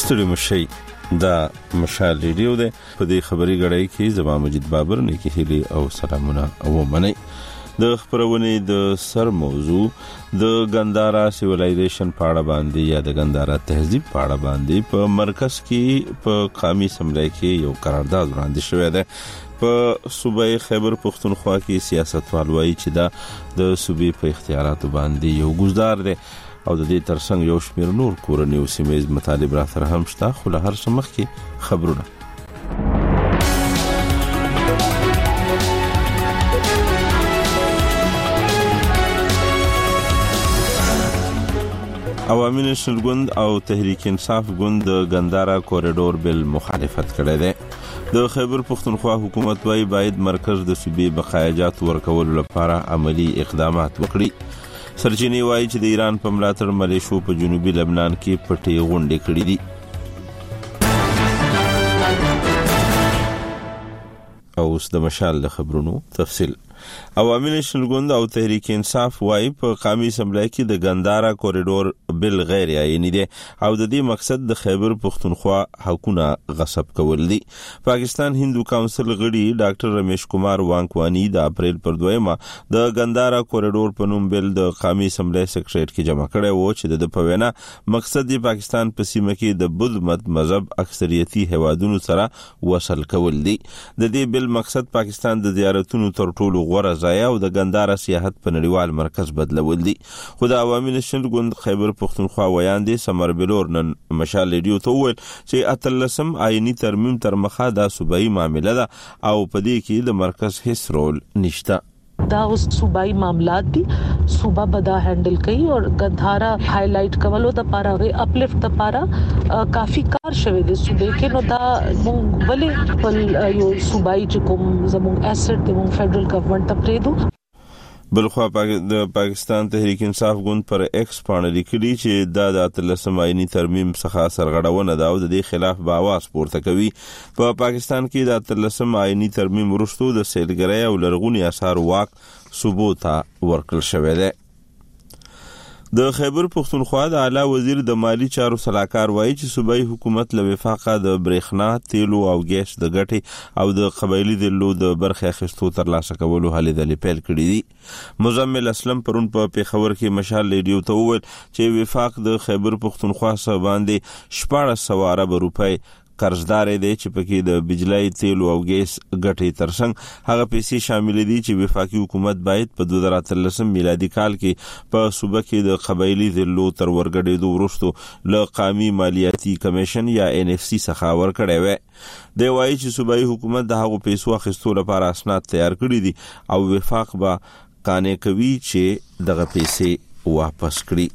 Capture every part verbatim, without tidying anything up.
ستړي مشي دا مشال ریډیو ده. په دې خبري غړای کې زما مجید بابر نیکی هلي او سلامونه او منی. د خبرونه د سر موضوع د ګندارا سیویلایزیشن پاړه باندې یا د ګندارا تهذیب پاړه باندې په مرکز کې په قومي اسمبلی کې یو قرارداد وړاندې شوی دی. په صوبې خیبر پختونخوا کې سیاستوال وایي چې دا د صوبې په اختیاراتو باندې یو ګزار دی او د دې ترڅنګ یو شمېر نور کورنۍ او سیمې مطالب را سره هم شته. خو له هر څه مخکې خبرونه. عوامي نېشنل ګوند او تحریک انصاف ګوند د ګندارا کوریډور بل مخالفت کړی دی. د خیبر پختونخوا حکومت وايي باید مرکز د صوبې بقایاجات ورکولو لپاره عملی اقدامات وکړي. سرچینې وايي چې د ایران په ملاتړ ملیشو په جنوبي لبنان کې پټې غونډې کړې دي. او اوس د مشال د خبرونو تفصیل. عوامي نېشنل ګوند او تحریک انصاف وايي په قومي اسمبلی کې د ګندارا کوریډور بل غیر عیني دی او د دې مقصد د خیبر پختونخوا حقونه غصب کول دي. پاکستان هندو کونسل غړي ډاکټر رمیش کمار وانکوانی د اپریل پر دویمه د ګندارا کوریډور په نوم بل د قومي اسمبلی سیکریټریټ کې جمع کړی و چې د پوینا مقصد د پاکستان په سیمه کې د بدھ مت مذهب اکثریتي هوادونو سره وصل کول دي. د دې بل مقصد پاکستان د زیارتونو تر ټولو غوره ځای او د ګندارا سیاحت په نړیوال مرکز بدلول دي. خو د عوامي نېشنل ګوند خیبر پختونخوا ویاندې سمر بلور نن مشال ریډیو ته وویل چې اتلسم آئینی ترمیم تر مخه دا صوبایي معامله ده او په دې کې د مرکز هیڅ رول نشته. دا اوس صوبائی معاملات دي، صوبہ بدا ہینڈل کئی اور گندھارا ہائی لائٹ کولو د پارا اپلفٹ د پارا کافی کار شوی دي صوبې کې. نو دا مونږ ولې خپل یو صوبائی چې کوم زموږ اسټ د مونږ فدرل گورنمنت ته پریدو. بلخوا د پاکستان تحریک انصاف ګوند پر ایکس باندې لیکلي چې دا د اتلسم آئینی ترمیم څخه سرغړونه ده او د دې خلاف به आवाज پورته کوي. په پاکستان کې د اتلسم آئینی ترمیم وروسته د سیلګرۍ او لرغوني آثار واک صوبو ته ورکړل شوی دی. د خیبر پختونخوا د اعلی وزیر د مالی چارو صلاحکار وایي چې صوبایي حکومت له وفاقه د برېښنا، تیلو او ګیس د ګټې او د قبایلي دلو د برخې اخیستو ترلاسه کولو هلې ځلې پیل کړي دي. مزمل اسلم پرون په پیښور کې مشال ریډیو ته وویل چې وفاق د خیبر پختونخوا څخه باندې شپاړس سوه اربه روپۍ قرضدار دی چې پکې د بجلی، تیلو او ګیس ګټې ترڅنګ هغه پیسې شامل دي چې وفاقي حکومت باید په دوه زره اتلسم میلادي کال کې په صوبه کې د قبایلي دلو تر ورګډېدو وروسته له قومي مالیاتي کمیشن یا ان اف سی څخه ورکړی وی. دی وایي چې صوبایي حکومت د هغو پیسو اخیستو لپاره اسناد تیار کړي دي او وفاق به قانع کوي چې دغه پیسې واپس کړي.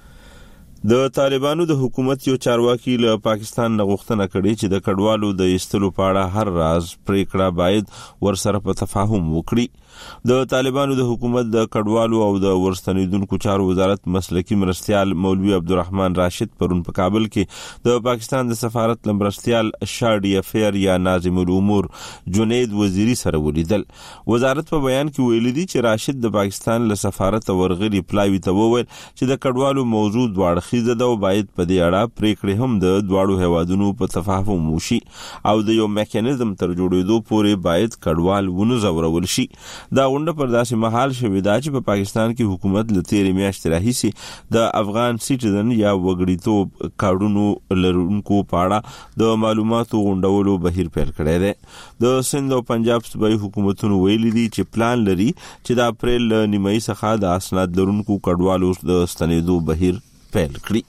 د طالبانو د حکومت یو چارواکي له پاکستان نه غوښتنه کړې چې د کډوالو د ایستلو په اړه هر راز پریکړه باید ورسره په تفاهم وکړي. د طالبانو د حکومت د کډوالو او د ورستنیدونکو چارو وزارت مسلکی مرستیال مولوی عبدالرحمن راشد پرون په کابل کې د پاکستان د سفارت لمرستیال شاډي افیر یا ناظم الامور جنید وزیری سره ولیدل. وزارت په بیان کې ویلي دي چې راشد د پاکستان له سفارت ورغلي پلاوی ته وویل چې د کډوالو موضوع دواړه خیزه ده او باید په دې اړه پریکړې هم د دواړو هیوادونو په تفاهم وشي او د یو میکانیزم تر جوړېدو پورې باید کډوال ونه ځورول شي. دا غونډه پر داسې مهال شوې ده چې په پاکستان کې حکومت له تیرې میاشتې راهیسې د افغان سیټیزن یا وګړیتوب کارډونو لرونکو په اړه د معلوماتو غونډولو بهیر پیل کړی دی. د سند او پنجاب صوبایي حکومتونو ویلي دي چې پلان لري چې د اپریل نیمایي څخه د اسناد لرونکو کډوالو د ستنېدو بهیر پیل کړي.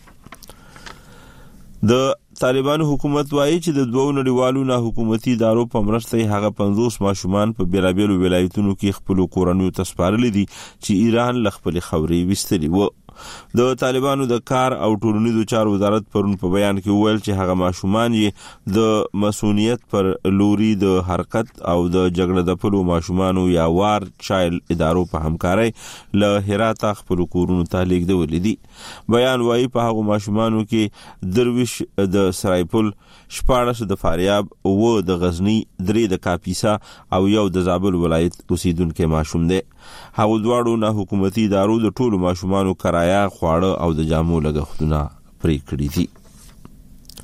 د طالبانو حکومت وایي چې د دوو نړیوالو نه حکومتي ادارو په مرسته هغه پنځوس ماشومان په بیلابیلو ولایتونو کې خپل کورنیو ته سپارلي دي چې ایران له خپلې خاورې ویستلي و. د طالبانو د کار او ټولنیزو چارو وزارت پرون په بیان کې وویل چې هغه ماشومان یې د مسؤلیت پر لوري د حرکت او د جګړه د پلو ماشومانو یا وار چایلډ ادارو په همکارۍ له هراته خپل کورونو ته لیږدولي دي. بیان وایي په هغو ماشومانو کې درویش د سرایپل، شپاړس د فاریاب، اوه د غزنی، درې د کاپیسا او یو د زابل ولایت اوسیدونکو ماشوم دی. هغه دواړو نه حکومتي ادارو د ټولو ماشومانو کرایه، خواړه او د جامو لګښتونه پرې کړی دي.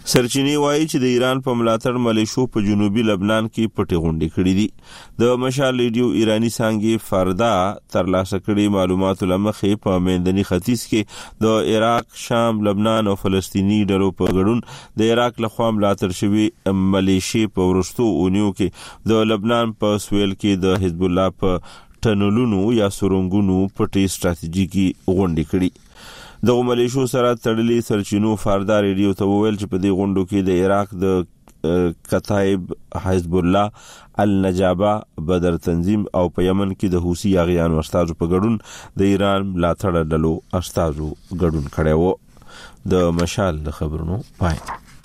سرچینی وایي چې د ایران په ملاتړ ملیشو په جنوبي لبنان کې پټې غونډې کړې دي. د مشال ریډیو ایرانی څانګې فردا ترلاسه کړي معلوماتو لمخې په میندني ختیځ کې د عراق، شام، لبنان او فلسطینی ډلو په ګډون د عراق لخوا ملاتړ شوي ملیشي په ورستو اونیو کې د لبنان په سویل کې د حزب الله په ټنلونو یا سرنګونو پټې ستراتیژیکي غونډې کړي. د ملیشو سره تړلې سرچینو فردا ریډیو ته وویل چې په دې غونډو کې د عراق د کتایب حزب الله، النجابه، بدر تنظیم او په یمن کې د حوثي یاغیانو استازو په ګډون د ایران ملاتړ ډلو استازو ګډون کړی و. د مشال د خبرونو پای.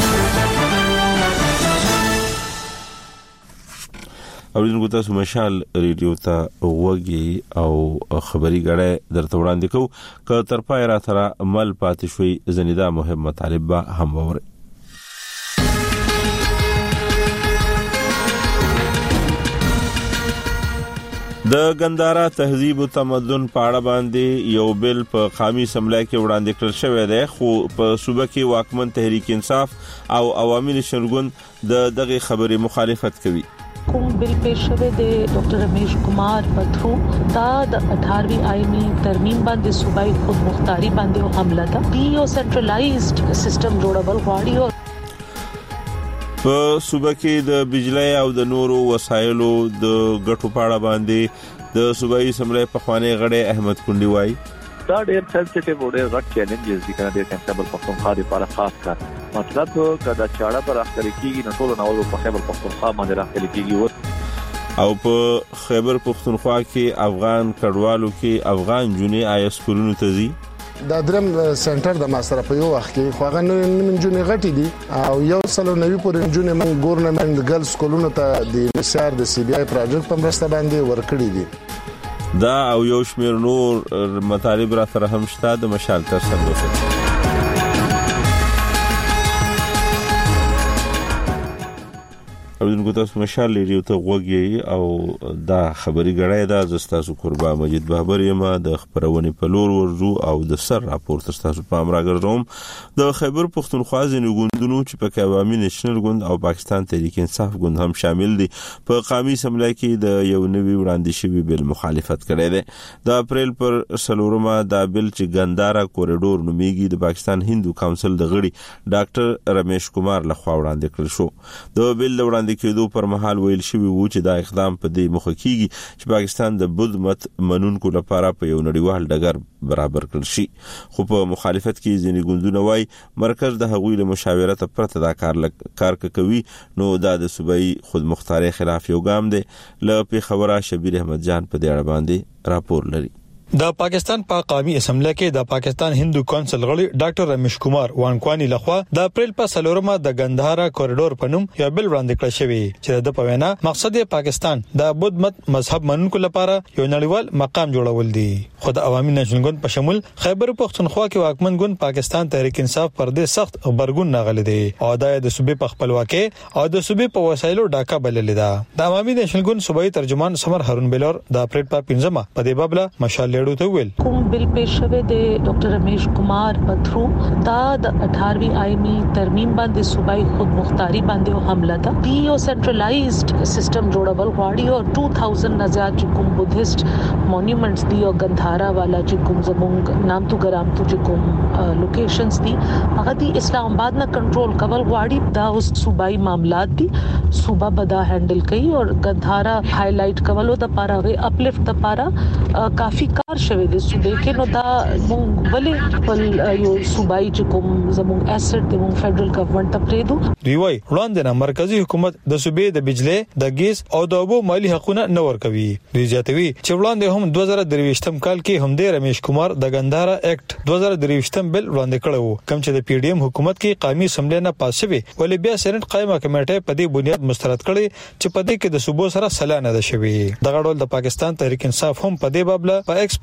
اوریدونکو تاسو مشال ریډیو ته وګورئ او خبري غړې درته وړاندې کوو که تر پای را تر عمل پاتې شوي زنیدا مهم مطالب به هم ووري. د ګندارا تهذیب او تمدن په اړه باندې یو بل په قومي اسمبلی کې وړاندې کړل شوی دی، خو په صوبه کې واکمن تحریک انصاف او عوامي نشنګوند د دغه خبرې مخالفت کوي. کوم بل پیش شوی دی ډاکټر رمیش کمار پترو دا د اٹھارہویں آئینی ترمیم باندې صوبائی خود مختاری باندې حمله ده. دی یو سنټرلایزډ سیستم جوړول غواړي او په صوبه کې د بجلی او د نورو وسایلو د ګټو پاړه باندې د صوبایي اسمبلی په خواني غړي احمد کندي وایي دا ډېر سنسټیو او ډېر غټ چیلنجز دي کنه د خیبر پختونخوا لپاره خاص کار مطلب کدا چاړه پر اخلي کیږي نو ټول نو په خیبر پختونخوا باندې راخلي کیږي او په خیبر پختونخوا کې افغان کډوالو کې افغان جونې آی سکولونو ته ځي. دا درم سنټر د ماستر په یو وخت کې خو هغه نن جونې غټي دي او یو سلو نوي پورې جونې من ګورنمنت ګرلز سکولونو ته د نسار د سی بي آی پروجیکټ په مرسته باندې ورکړي دي. دا او یو شمیر نور مطالب را سره هم شته د مشال تر څنګه. اوریدونکو تاسو مشال ریډیو ته وګورئ او دا خبري غړای دا زستاسو قربا مجید بابر یم د خبرونه په لور ورزو او د سر راپورټ تاسو په امراګر روم د خیبر پختونخوا ځینې ګوندونو چې په عوامي نېشنل ګوند او پاکستان تحریک انصاف ګوند هم شامل دي په قومي اسمبلی کې د یو نوي وړاندې شوی بل مخالفت کړی دی. د اپریل پر سلورمه دا بل چې ګندارا کوریډور نومیږي د پاکستان هندو کونسل د غړي ډاکټر رمیش کمار لخوا وړاندې کړل شو. د بل د د کېدو پر مهال ویل شوی و چې دا اقدام په دې مخه کیږي چې پاکستان د بدھ مت منونکو لپاره په یو نړیوال ډګر برابر کړل شي. خو په مخالفت کې ځینې ګوندونه وایي مرکز د هغوی له مشاورت پرته دا کار کار کوي نو دا د صوبایي خود مختاري خلاف یو ګام دی. له پیښوره شبیر احمد جان په دې اړه باندې راپور لري. د پاکستان په قومي اسمبلی کې د پاکستان هندو کونسل غړي ډاکټر رمیش کمار وانکوانی لخوا د اپریل په سلورمه د ګندهارا کوریډور په نوم یو بل وړاندې کړی شوی چې د پوینا مقصد پاکستان د بدھ مت مذهب منونکو لپاره یو نړیوال مقام جوړول دي. خو د عوامي نشنل ګوند په شمول خیبر پختونخوا کې واکمن ګوند پاکستان تحریک انصاف پر دې سخت خبرګون ناغلی دی او د صوبې په خپلواکي او د صوبې په وسایلو ډاکا بللې ده. د عوامي نشنل ګوند صوبایي ترجمان سمر هارون بلور د اپریل په پنځمه په دې بابله مشال ریډیو ته ویل کوم بل پیش شوی دی ډاکټر رمیش کمار پترو دا د اٹھارہویں آئینی ترمیم باندې صوبائی خود مختاری باندې حمله ده. دی یو سنټرلایزډ سیستم جوړول غواړي او دو ہزار نه زیات کوم بدھست مونومنټس دی او ګندهارا والا چې کوم زمونږ نامتو ګرامتو چې کوم لوکیشنز دي هغه دی اسلام آباد نه کنټرول کول غواړي. دا اوس صوبائی معاملات دي صوبه بدا هندل کوي او ګندهارا هایلایټ کولو د پاره اپلفټ د پاره کافی کار شوی دی صوبې کې. نو دا مونږ ولې خپل یو صوبایي چې کوم زموږ اسټ دی مونږ فدرل ګورنمنت ته پریدو. دی وای وړاندې نه مرکزی حکومت د صوبې د بجلی د ګیس او د اوبو مالی حقوقونه نه ورکوي. دوی زیاتوي چې وړاندې هم دوه زره درویشتم کال کې هم د رمیش کمار د ګندهارا اکټ دوه زره درویشتم بل وړاندې کړو کوم چې د پی ډی ایم حکومت کې قومي اسمبلی نه پاس شوی ولې بیا سېنات قائمه کمیټه په دې بنیاد مسترد کړي چې په دې کې د صوبو سره سلا نه ده شوی. دغه ډول د پاکستان تحریک انصاف هم په دې بابله په ایکس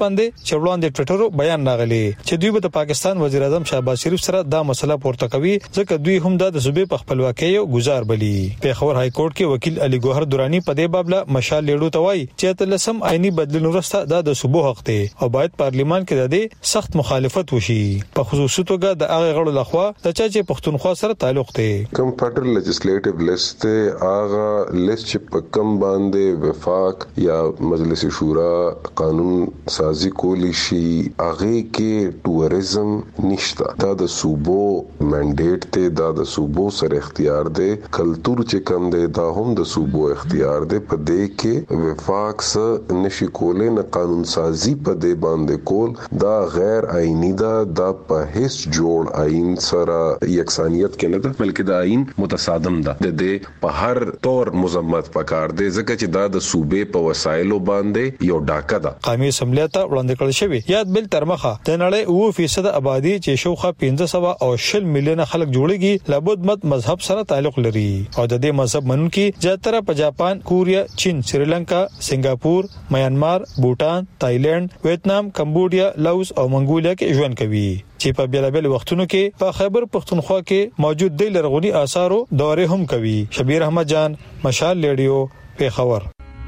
باندې چړوان د ټویټر بیان راغلی چې دوی به د پاکستان وزیر اعظم شهباز شریف سره دا مسله پورته کوي ځکه دوی هم د صوبې په خپلواکۍ گزار بلی. پیښور های کورټ کې وکیل علي ګوهر دورانی په دې باب له مشال لیډو توای چې تلسم آئینی بدلون ورسته د صوبو حق دی او باید پارلیمان کې د دې سخت مخالفت وشي. په خصوصي توګه د هغه غړو لخوا د چا چې پښتونخوا سره تعلق دی. کوم فدرل لیجسلیټیو لیست هغه لیست چې په کم باندې وفاق یا مجلس شورا قانون سازی کولی شي هغه کې ټوریزم نشته. دا د صوبو منډیټ ته دا د صوبو سره اختیار دی. کلتور چې کم دی دا هم د صوبو اختیار دی. په دې کې وفاق سره نشي کولای نه قانون سازی په دې باندې کول دا غیر آئینی دا دا په هیڅ جوړ آئین سره یکسانیت کې نه ده بلکې د آئین متصادم ده. د دې په هر طور مذمت پکار دی ځکه چې دا د صوبې په وسایلو باندې یو ډاکه ده. قومي اسمبلی ته وړاندې کړل شوی یاد بل ترمخه د نړۍ اوه فیصد آبادی چې شوخه پنځه سوه او شل میلیونه خلک جوړيږي لابد مت مذهب سره تعلق لري او د دې مذهب منونکي زیاتره په جاپان، کوریا، چین، سریلانکا، سنگاپور، میانمار، بوتان، تایلند، ویتنام، کمبودیا، لاوس او منګولیا کې ژوند کوي چې په بیلابل وختونو کې په خیبر پختونخوا کې موجود دی لرغونی آثارو دورې هم کوي. شبیر احمد جان، مشال لیډیو، پیښور.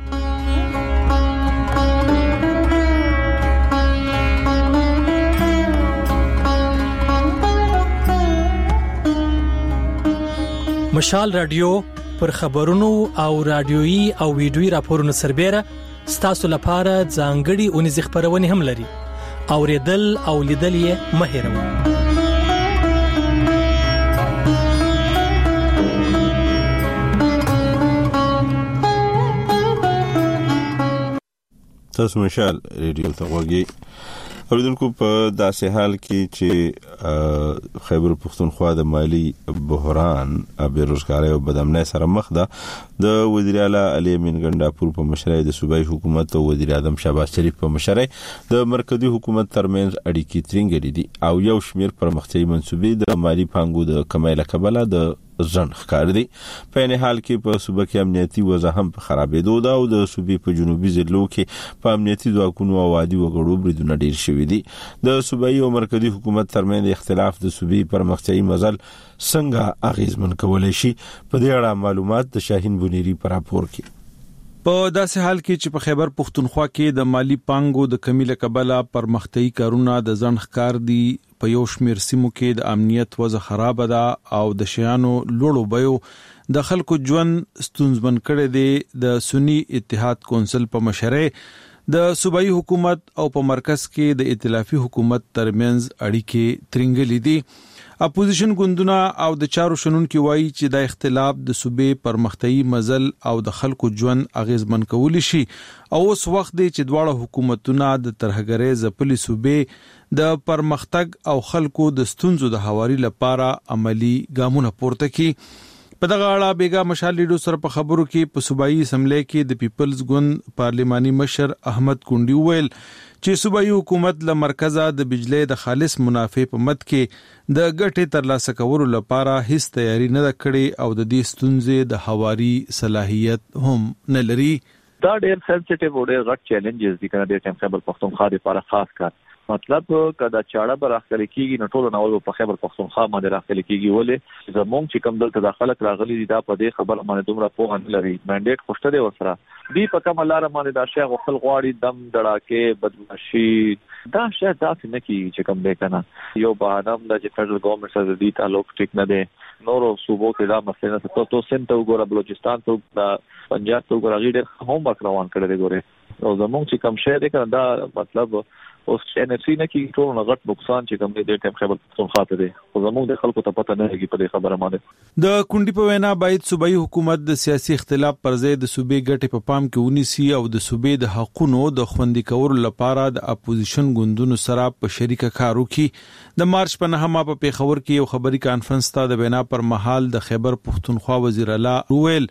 مشال رادیو پر خبرونو او رادیويي او ویډیويي راپورونو سربېره ستاسو لپاره ځانګړي اونیز خبرونه هم لري. اوریدل او لیدل یې مه هېروئ. تاسو مشال ریډیو ته وګورئ. اوریدونکو په داسې حال کې چې خیبر پختونخوا د مالی بحران، بیروزګاری او بدامنۍ سره مخ ده، د وزیر اعلی علي امین ګنڈاپور په مشرۍ د صوبایي حکومت او وزیر اعظم شهباز شریف په مشرۍ د مرکزی حکومت ترمنځ اړیکې ترنګلې دي او یو شمیر پرمختیايي منصوبې د مالی پانګو د کمای له کبله د ځن ښکار دي. په نه حال کې په صوبه کې امنیتي وضع هم په خرابېدو ده او د صوبې په جنوبي ضلعو کې په امنیتي ځواکونو او عادي وګړو بریدونه ډیر شوي دي. د صوبایي او مرکزی حکومت ترمنځ اختلاف د صوبې پرمختیايي مزل څنګه اغیزمن کولای شي، په دې اړه معلومات د شاهین بنيري پر راپور کې. په داسې حال کې چې په خیبر پختونخوا کې د مالی پانګو د کمی له کبله پرمختیايي کارونه د ځن ښکار دي. په یو شمیر سیمو کې د امنیت وضع خراب ده او د شیانو لوړو بیو د خلکو ژوند ستونزمن کړي دي. د سنی اتحاد کونسل په مشرۍ د صوبایي حکومت او په مرکز کې د ائتلافي حکومت ترمنځ اړیکې ترنګلې دي. اپوزیشن ګوندونه او د چارو شنونکو وایي چې د اختلاف د صوبې پرمختیايي مزل او د خلکو ژوند اغیزمن کولی شي او اوس وخت دی چې دواړه حکومتونه د ترهګرۍ ځپلې صوبې د پرمختګ او خلکو د ستونزو د هواري لپاره عملی ګامونه پورته کړي. په دغه اړه بیګا مشال لیډو سره په خبرو کې په صوبایي اسمبلی کې د پیپلز ګوند پارلیماني مشر احمد کونډي ویل چې صوبایي حکومت له مرکزه د بجلی د خالص منافع په مد کې د ګټې ترلاسه کولو لپاره هیڅ تیاری نه کړې او د دې ستونزې د هواري صلاحیت هم نه لري. دا ډېر سنسټیو او ډېر غټ چیلنجز دي کنه د خیبر پختونخوا لپاره خاص کار. مطلب کدا چاړه به راخلي کیږي نو ټول نو په خیبر پختونخوا باندې راخلي کیږي ولې زمونږ چې کوم دلته داخله راغلي دي دا په دې خبر باندې دومره په ان لري منډیټ خوشته دی ورسره دی په کوم لار باندې دا شی غوښتل غواړي دم دړاکه بدمعشي دا شی داسې نه کیږي چې کوم دی کنه یو بهانم د فدرل ګورنمنت سره د تعلق ټیک نه دی. نورو صوبو کې دا مسله ته تو سنت وګوره، بلوچستان ته پنجاب ته وګوره، غیر هم روان کړی دی ګوره او زمونږ چې کوم شی دی کنه دا مطلب اوس ان اف سي نه کې ټول نغټ بوکسان چې کوم دې ټیم خیبر پختونخوا ته دي خو زموږ د خلکو ته پته نه لګي په دې خبره باندې. د کونډي په وینا باید صوبایي حکومت د سیاسي اختلاف پر ځای د صوبې ګټې په پام کې ونیسي او د صوبې د حقوقو د خوندي کولو لپاره د اپوزیشن ګوندونو سره په شریکه کار وکړي. د مارچ په نهمه په پیښور کې یو خبري کانفرنس ته د وینا پر مهال د خیبر پختونخوا وزیر اعلی ویل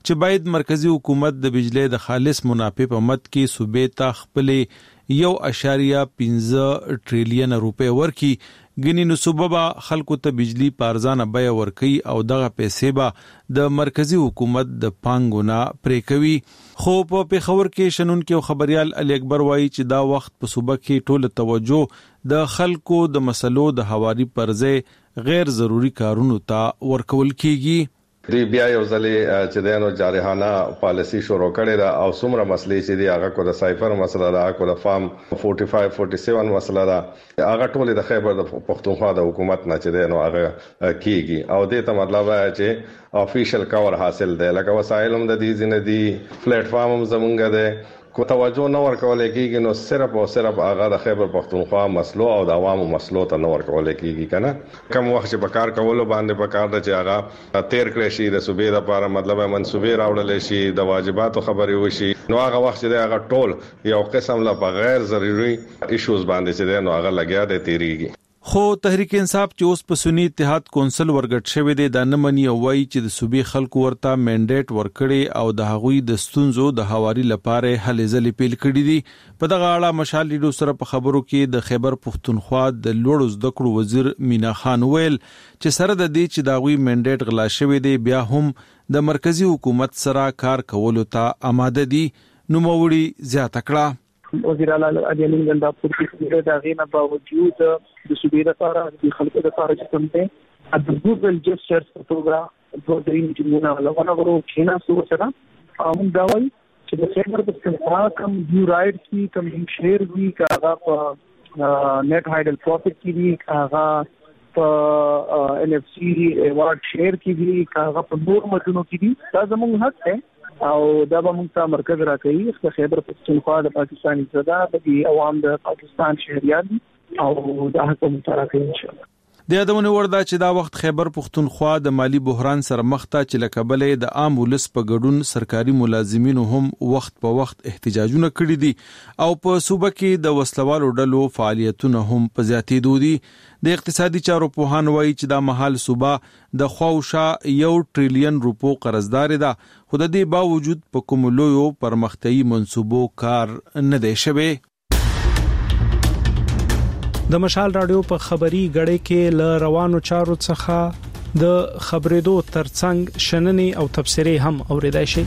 چې باید مرکزی حکومت د بجلی د خالص منافع په مد کې صوبې ته خپل یو اشاریه پنځه ټریلیون روپے ورکي. ګنې نو صوبه به خلکو ته بجلی په ارزانه بیه ورکوي او دغه پیسې به د مرکزی حکومت د پانګو نه پرې کوي. خو په پېښور کې شنونکي او خبريال علي اکبر وایي چې دا وخت په صوبه کې ټول توجه د خلکو د مسلو د حواري پر ځای غیر ضروري کارونو ته ورکول کیږي. دی بیا یو ځلې چې دانو جارحانه پالیسی شروع کړي دا او څومره مسلې چې دی هغه کو د سایفر مسله دا کو د فارم پنځه پنځه سات مسله دا هغه ټول د خیبر د پښتونخوا د حکومت نه چې دانو هغه کیږي او دې ته مطلب ہے چې افیشل کور حاصل دی لکه وسایل هم د دې ځنه دی پلیټ فارم هم زمونږ دی کو توجه نه ورکول کیږي نو صرف او صرف هغه د خیبر پښتونخوا مسلو او د عوامو مسلو ته نه ورکول کیږي کنه کوم وخت چې په کار کولو باندې په کار د چې هغه تیر کړی شي د صوبې لپاره مطلب منسوبې راوړل شي د واجباتو خبرې وشي نو هغه وخت چې هغه ټول یو قسم لا په غیر ضروري ایشوز باندې چې نو هغه لګیا دی تیریږي. خو تحریک انصاف چې اوس په سنی اتحاد کونسل ورګټ شوی دی د نمنې او وای چې د صوبې خلکو ورته منډیټ ورکړي او د هغوی د ستونزو د حواري لپاره هلې ځلې پیل کړي دي. په دغه اړه مشال لیډو سره په خبرو کې د خیبر پښتونخوا د لوړو زده کړو وزیر مینا خان ویل چې سره د دې چې دا غوي منډیټ غلا شوی دی بیا هم د مرکزی حکومت سره کار کولو ته آماده دي. نو موړي زیاته کړه وزیر اعلی اجازه غندا پورتي دا غینه باوجود د صوبې لپاره د خلکو لپاره چې کوم ته د ګوګل جسټرز پروګرام په دې کې موږ له ونغورو کینا سو سره هم دا وایي چې د خیبر پښتونخوا کم یو رائټ کی کم شیر وی کاغه په نیټ هایډل پروفیټ کی وی کاغه په ان اف سی ایوارډ شیر کی وی کاغه په نور مدونو کی وی دا زموږ حق دی او دا به موږ ته مرکز راکړي چې خیبر پښتونخوا د پاکستاني زده د عوام د پاکستان شهريان او دا حکومت راکړي ان شاء الله. د یادونه وردا چې دا وخت خیبر پښتونخوا د مالی بحران سره مخ ته چې لکبلې د عام ولس په ګډون سرکاري ملازمینو هم وخت په وخت احتجاجونه کړي دي او په صوبه کې د وسلوالو ډلو فعالیتونه هم په زیاتېدو دي. د اقتصادي چارو پوهان وایي چې دا مهال صوبه د خواوشا یو ټریلیون روپو قرضدار ده خو د دې باوجود په کوم لویو پرمختیايي منصوبو کار نه دی شوی. د مشال رادیو په خبري غړې کې ل روانو چارو څخه د خبرېدو ترڅنګ شننې او تبصرې هم اوریدای شي.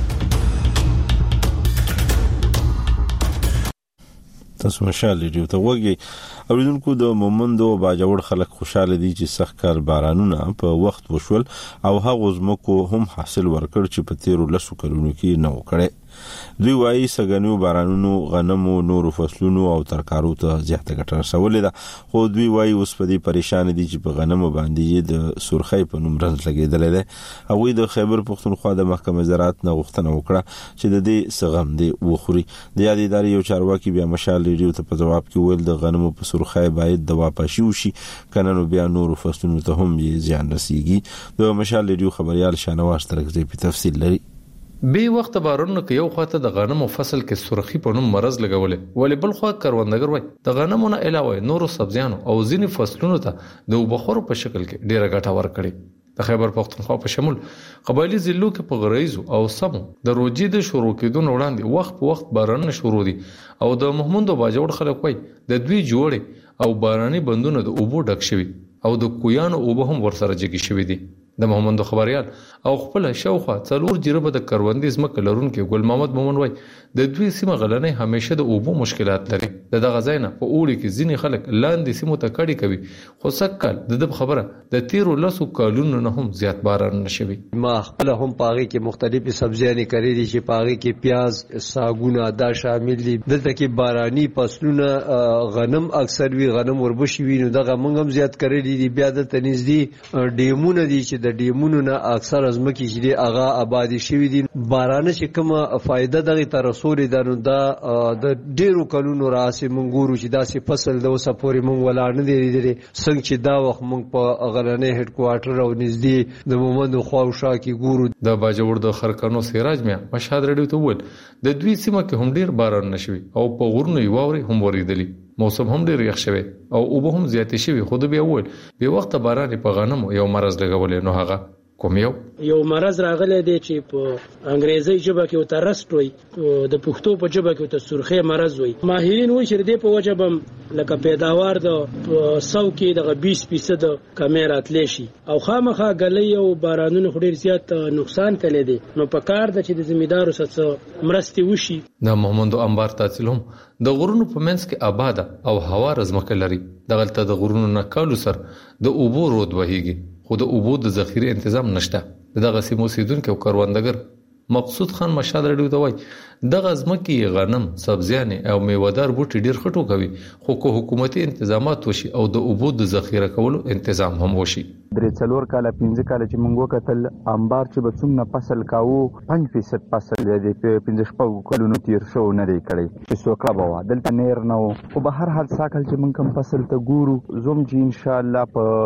تاسو مشال ریډیو ته وګورئ. اوریدونکو د مومندو باجوړ خلک خوشاله دي چې سخت کال بارانونه په وخت وشول او هغه زمکو هم حاصل ورکړ چې په تیرو لسو کلونو کې نو کړي. دوی وايي سګنیو بارانونو غنمو نورو فصلونو او ترکارو ته زیاته ګټه رسولې ده خو دوی وايي اوس په دې پریشان دي چې په غنمو باندې د سرخی په نوم رنځ لګیدل دي. هغه د خیبر پښتونخوا د محکمه زراعت نه غوښتنه وکړه چې د دې سغم دی وخوري. د یادې ادارې یو چارواکي بیا مشال ریډیو ته په جواب کې ویل د غنمو په سرخی باید د واپسی وشي کنه نو بیا نورو فصلونو ته هم یې زیان رسیږي. د مشال ریډیو خبريال شانواز ترغزي په تفصیل لري. به وخت بارونو کې یو خواته د غنمو فصل کې سرخی په نوم مرز لګولې ولې بل خوا کروندګر وای د غنمو نه علاوه نورو سبزیانو او ځینې فصلونو ته د وبخورو په شکل کې ډیره ګټه ورکړي. د خیبر پښتونخوا په شمول قبایلی ضلعو کې په غریزو او سمو د روجي د شروع کېدو وړاندې وخت په وخت باران شروع دي او د محمود باجوړ خلک وای د دوی جوړې او باراني بندونه د اوبو ډک شوي او د کویانو اوبو هم ورسره جګی شوي دي. د محمد خبريال او خپل شوخه څلور جربه د کروندې زمکه لرونکو ګل محمد مومن وای د دوی سیمه غلنې همیشه د اوبو مشکلات لري. د دغه ځاینا په اوړي کې ځینې خلک لاندې سیمو ته کډي کوي خو سکل د خبره د تیرو لسو کالونو نه هم زیات باران نشوي. ما خپل هم پاغي کې مختلفي سبزیانې کړې دي چې پاغي کې پیاز ساګونه دا شامل دي. دلته کې باراني فصلونه غنم اکثر وی غنم وربشي وینو دغه موږ هم زیات کړې دي. بیا د تنزدي ډیمونه دي چې د ډیمونو نه اکثر ازمکه چې دی اغا آبادی شوی دي. باران چې کومه فائدہ دغه تر رسول دي نو دا د ډیرو کلونو راسي مونږ ګورو چې داسې فصل د اوسه پورې مونږ ولاړ نه دی لري څنګه چې دا وخت مونږ په غلنې هډ کوارټر او نږدې د مومند خواوشا کې ګورو. د باجوړ د خرکانو سراج میا مشهد ریډیو ته ول د دوی سیمه کې هم ډیر باران نشوي او په غورنو یووري هم وریدلی. موسم هم ډیر یخ شوی او اوبه هم زیاتې شوی خو د بیا ول به وخت باران په غنمو یو مرز لګولې نو هغه کوم یو یو مرض راغلی دی چې په انګریزي ژبه کې وته رست وي، د پښتو په ژبه کې وته سرخه مرض وي. ماهرین وایي چې دې په وجه بم لکه پیداوار د سو کې د بیس فیصد کمې راتلی شي او خامخا غلې او بارانونه ډېر زیات نقصان کړي دي. نو په کار د چې د ځمېدارو سره مرستې وشي. د محمد انبار تحصیل هم د غرونو په منځ کې آباد او هوا رزمکه لري. دغلته د غرونو نه کالو سر د اوبو رود وهيږي، خو د اوبو د ذخیره تنظیم نشته. دغه سیمو سیدونکو او کاروندګر مقصود خان مشال رډیو ته وایي دغه ځمکې غنم، سبزیان او میوه‌دار بوټي ډیر خټو کوي، خو کو حکومتي تنظیمات وشي او د اوبو د ذخیره کولو تنظیم هم وشي. درې څلور کاله پنځه کاله چې موږ وکتل انبار چې به څومره فصل کاوه پنځه فیصد فصل دی په پنځه شپږ کلونو تیر شو نه دی کړی چې سوکا بوا دلته نیر نه و. خو به هر حال ساکل چې موږ کم فصل ته ګورو زوم چې ان شاء الله په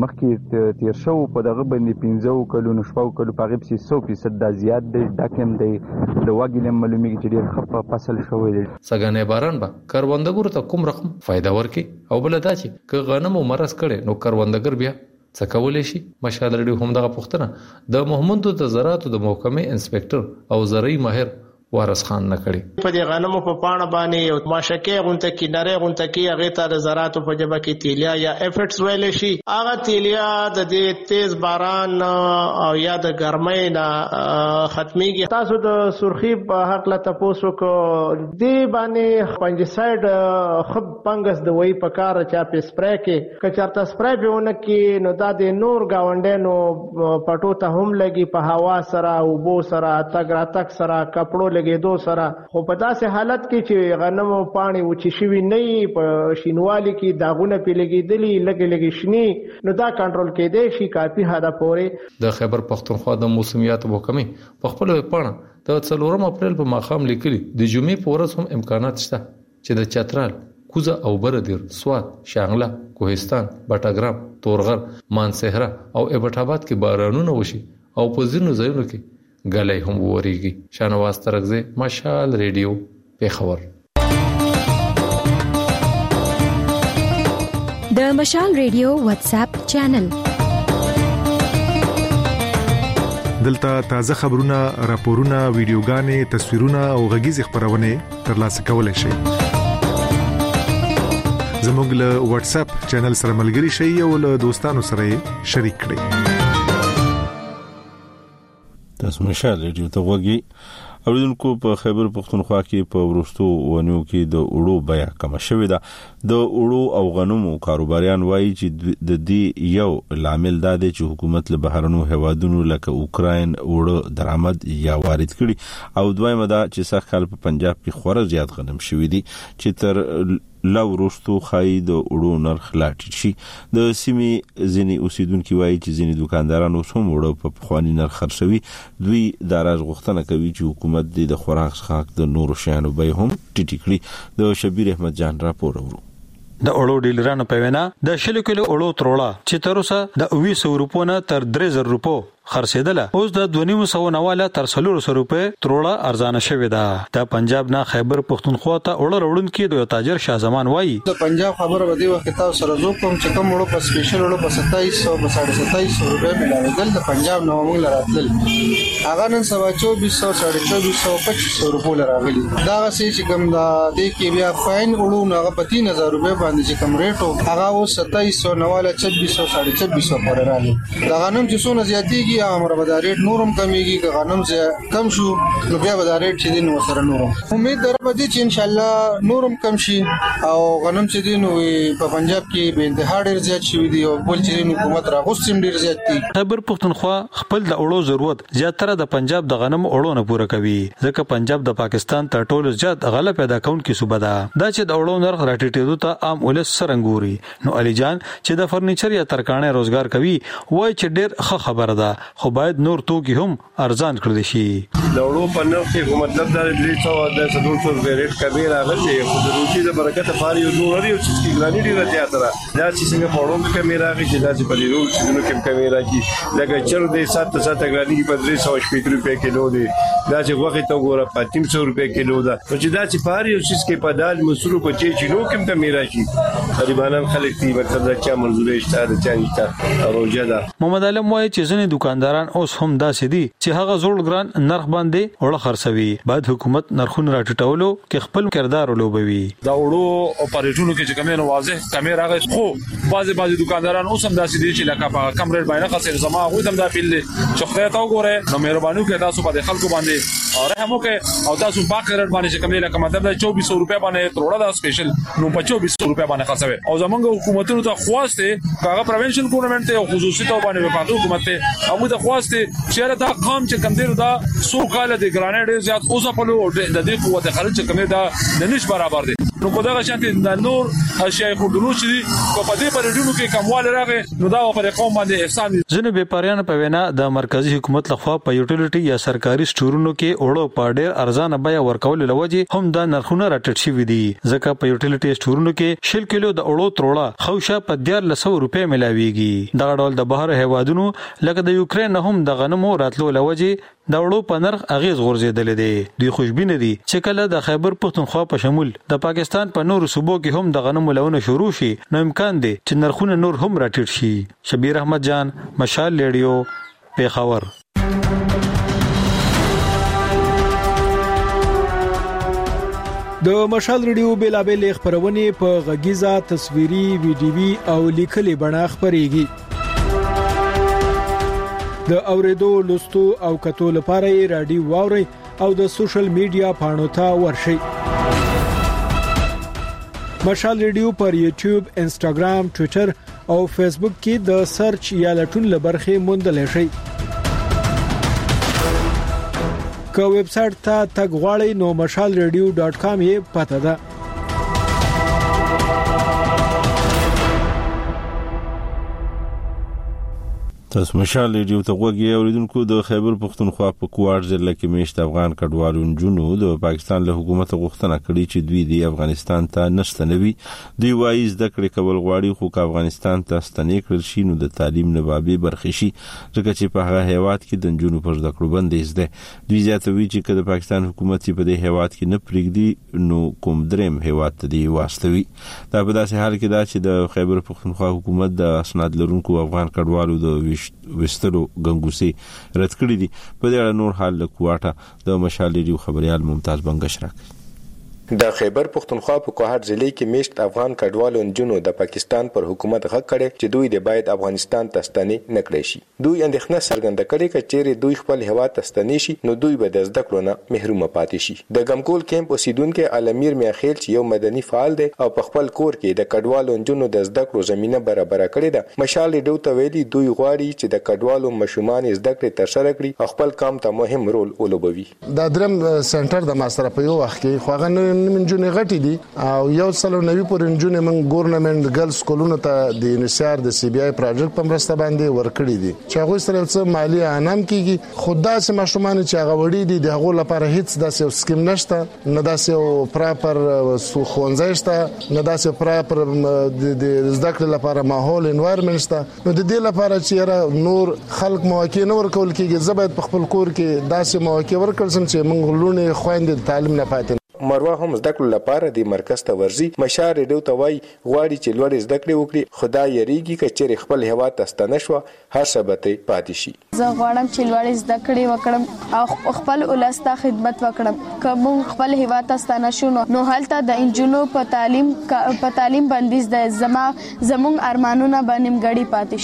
مخکې تیر شو په دغه باندې پنځه کلونو شپږ کلو په غیب سي سو فیصد دا زیات دی. دا کوم دی د واګینم معلومیږي چې ډیر خپ فصل شوی دی. سګانې باران به کاروندګرو ته کوم رقم فائدہ ورکړي او بل دا چې ک غنم مرز کړي نو کاروندګر بیا څه کولای شي؟ مشال رډیو هم دغه پوښتنه د محمد د زراعتو د محکمې انسپکټر او زرعي ماهر وارث خان نه کړي. په دې غنمو په پاڼه باندې یو ماشکه غونته کې نری غونته کې هغه ته د زراعتو په جبه کې تیلیا یا افټس ویل شي. هغه تیلیا د دې تیز باران او یا د ګرمۍ نه ختميږي. تاسو د سرخی په حق لا تاسو کو دی باندې فنجساید خب پنګس د وای په کار چا په سپری کې کچارتا سپری بهونه کې نو دا د نور گاونډینو پټو ته هم لګي په هوا سره او بو سره تګ را تک سره کپړو لګېدو سره. خو په داسې حالت کې چې غنمو پاڼې وچې شوي نه په شینوالي کې داغونه پې لګېدلي لږې لږې شنې نو دا کنټرول کېدی شي کافي حده پورې. د خیبر پښتونخوا د موسمیاتو محکمې په خپل ویبپاڼه د څلورم اپریل په ماښام لیکلي د جمعې په ورځ هم امکانات شته چې د چترال، کوزه او بردیر، سوات، شانګله، کوهستان، بټاګرام، تورغر، مانسهره او ایبټ آباد کې بارانونه وشي او په ځینو ځایونو کې غلې هم وریږي. شانواز ترغزه، مشال ریډیو، پیښور. د مشال ریډیو واتس اپ چینل دلته تازه خبرونه، راپورونه، ویډیوګانې، تصویرونه او غږیز خبرونه ترلاسه کولای شئ. زموږ له واتس اپ چینل سره ملګري شئ او له دوستانو سره شریک کړئ. تاسو مشال ریډیو ته وګورئ. اوریدونکو په خیبر پښتونخوا کې په ورستو ونیو کې د اوړو بیه کم شوې ده. د اوړو او غنمو کاروباریان وایي چې د دې یو لامل دا دی چې حکومت له بهرنو هوادونو لکه اوکراین اوړو درآمد یا وارد کړي او دویمه دا چې سږ کال په پنجاب کې خورا زیات غنم شوې دي چې تر لو ورستو خای د اوړو نرخ لا ټیټ شي. د سیمې ځینی اوسیدونکو وایي چې ځینی دکاندارانو هم اوړو په پخوانی نرخ خرڅوي. دوی د راز غوښتنه کوي چې حکومت د خوراک څخه د نورو شیانو بیه هم ټیټ کړي. د شبیر احمد جان راپور ورو. د اوړو ډیلرانو په وینا د شل کیلو اوړو تروړه چې تر اوسه د دوه سوه روپو نه تر درې زره روپو خرڅیدله اوس د دوه نیم سوه نواله تر څلور سوه روپے تروړه ارزانه شوې ده. د پنجاب نه خیبر پښتونخوا ته اوړه وړونکي د تاجر شاه زمان وایي د پنجاب خبره به دی وخت تاسو سره زو کوم چې کوم وړو په سپیشل وړو په ستایس سوه په ستایس سوه روپے ملاویدل د پنجاب نو موږ لراتل هغه نن سبا چوبیس سوه چوبیس سوه پچیس سوه روپے لراغلي. دا غسي چې کوم دا د کې بیا فاین وړو نه په تین هزار روپے باندې چې کوم ریټو هغه او ستایس سوه نواله چوبیس سوه چوبیس سوه پر راغلي. دا غنم چې څونه زیاتېږي امر بدارې نورم کمیږي که غنم زه کم شو نو بیا بدارې چې دین وسره نورم امید درته دي چې ان شاء الله نورم کم شي او غنم چې دین په پنجاب کې به انتها ډیر زیات شي دی او بل چې حکومت راغوستم ډیر زیات دي. خیبر پښتونخوا خپل د اوړو ضرورت زیاتره د پنجاب د غنم اوړو نه پوره کوي ځکه پنجاب د پاکستان تر ټولو زیات غله پیدا کونکي صوبه ده. دا چې د اوړو نرخ راټیټېدو ته عام ولس سرنګوري نو علي جان چې د فرنیچر یا ترکانه روزګار کوي وای چې ډیر ښه خبره ده خو باید نور توکي هم ارزان کړل شي. د وړو په نرخ کې مطلب دا درې سوه د څلور سوه روپۍ ریټ کمې راغلی خو د روټي د برکت لپاره یو نور یو څیز کې ګراني ډېره زیاته ده. دا چې څنګه په وړو کې کمې راغلي چې داسې په دې نورو څیزونو کې هم کمې راځي لکه چرګ دی ساته ساته ګراني په درې سوه شپېته روپۍ کیلو دی. دا چې غوښې ته وګوره په اتیم سوه روپۍ کیلو ده نو چې دا چې په هر یو څیز کې په دال مسرو په چې چینو کې هم کمې راشي. غریبانان خلک دي مطلب دا چا منظوري شته د چا نشته روژه ده. محمد علم وایي چې ځینې دکانداران اوس هم داسې دي چې هغه زوړ ګران نرخ باندې وړه خرڅوي. باید حکومت نرخونه راټیټولو کې خپل کردار ولوبوي. دا وړو اپریټونو کې چې کومه واضح کیمرا راغی خو بعضي بعضي دکانداران اوس هم داسې دي چې لکه په کم ریټ باندې خرڅي زما هغه هم دا پیل دي چې خدای ته وګوره نو مهرباني وکړئ تاسو په خلکو باندې او رحم وکړئ او تاسو باقی ریټ باندې چې کومه لکه مطلب چوبیس سو روپیا باندې تروړه دا سپیشل نو په چوبیس سو روپیا باندې خرڅوي او زمونږ حکومتونو ته خواسته کاغه پروینشن ګورنمنت ته خصوصي ته باندې وفادو حکومت ته هغه ته خواسته چې دا قام چې کم دی دا سو کال د ګرانډ زیات اوسه په لور د دې قوت خلک چې کومه دا د نش برابر دي نو په دغه شانتي د نور اشیاء خودونو چې کو په دې پرېډونو کې کمواله راغی نو دا په قوم باندې احسان دي. ځنه بیپاریان په وینا د مرکزی حکومت لخوا په یوټیلیټي یا سرکاري سټورونو کې اوړو په ډېر ارزانه بیا ورکول لوجه هم د نرخونه راټیټ شوي دي ځکه په یوټیلیټي سټورونو کې شل کیلو د اوړو تروړه خوشه په ډیر لسو روپے ملاويږي. دا ډول د بهر هیوادونو لکه د یوکرين هم د غنمو راتلو لوجه د اوړو په نرخ اغیز غورځیدل دي. دوی خوشبینه دي چې کله د خیبر پختونخوا په شمول د پاکستان په نورو صوبو کې هم د غنمو لونه شروع شي نو امکان دی چې نرخونه نور هم راټیټ شي. شبیر احمد جان، مشال ریډیو، پیښور. د مشال ریډیو بیلابل خبرونه په غږیزه، تصویري، ویډیوي او لیکلي بڼه خبريږي. د اوریدو، لوستو او کتو لپاره رادیو واوري او د سوشل میډیا پاڼو ته ورشي. مشال ریډیو پر یوټیوب، انسټاګرام، ټوئیټر او فیسبوک کې د سرچ یا لټون لبرخه موندل شي. که ویب سټ ته تګ غواړئ نو مشال ریډیو ډاٹ کام یې پته ده. تاسو مشال ریډیو ته وګورئ. اوریدونکو د خیبر پختونخوا په کوار ضلع کې میشت افغان کډوالو جنو د پاکستان له حکومت غوښتنه کړې چې دوی د افغانستان ته نستنوي. دوی وايي زده کړې کول غواړي خو که افغانستان ته ستنې کړل شي نو د تعلیم نه بابي برخې شي ځکه چې په هغه هیواد کې د جنو پر زده کړو بندیز ده. دوی زیاتوي چې که د پاکستان حکومت په دې هیواد کې نه پریږدي نو کوم دریم هیواد ته دی واستوي. دا په داسې حال کې دا چې د خیبر پختونخوا حکومت د اسناد لرونکو افغان کډوالو د وسترو غنګوسي رد کړی دي. په دې اړه نور حال له کوټه د مشال ریډیو خبريال ممتاز بنگش راکړي. د خیبر پختونخوا په کوهات ضلع کې میشت افغان کډوالو جنو د پاکستان پر حکومت غږ کړي چې دوی د باید افغانستان ته ستنې نه کړي شي. دوی اندېښنه څرګنده کړې چې چیرې دوی خپل هیواد ته ستنې شي نو دوی به د زده کړو نه محروم پاتې شي. د ګمکول کیمپ اوسیدونکو علمیر میاخیل چې یو مدني فعال دی او په خپل کور کې د کډوالو جنو د زده کړو زمينه برابر کړې ده، مشال ریډیو ته ویلي دوی غواړي چې د کډوالو مشومان زده کړې ترسره کړي او خپل کام ته مهم رول ولوبوي. د درم سنټر د ماستر په یو وخت کې خواغه منجونې غټي دي او یو سلو نوي پورې جنونې من ګورنمنت ګرلز سکولونو ته د انسیار د سی بي آی پروژیکټ په مرسته باندې ورکړي دي چې هغه سره څه مالی انعام کیږي. خدا سه مشرومان چې هغه وړي دي د هغه لپاره هیڅ داسې سکیم نشته، نه داسې پراپر خوندزای شته، نه داسې پراپر د زده کړې لپاره ماحول انوایرنمنت شته. نو د دې لپاره چې نور خلک مواقع نه ورکول کیږي، زبېد په خپل کور کې داسې مواقع ورکړل سم چې موږ لونه خويندې تعلیم نه پاتې. مروه هم زده کړو لپاره د مرکز ته ورځي. مشال ریډیو ته وایي غواړي چې لوړ زده کړې وکړي، خدای یریږي چې چیرې خپل هیواد ته ستنه شو هر څه به پاتې شي. زه غواړم چې لوړ زده کړې وکړم او خپل ولس ته خدمت وکړم. کوم خپل هیواد ته ستنه شو نو هلته د انجونو په تعلیم په تعلیم بندیز د زما زموږ ارمانونه باندې غړي پاتې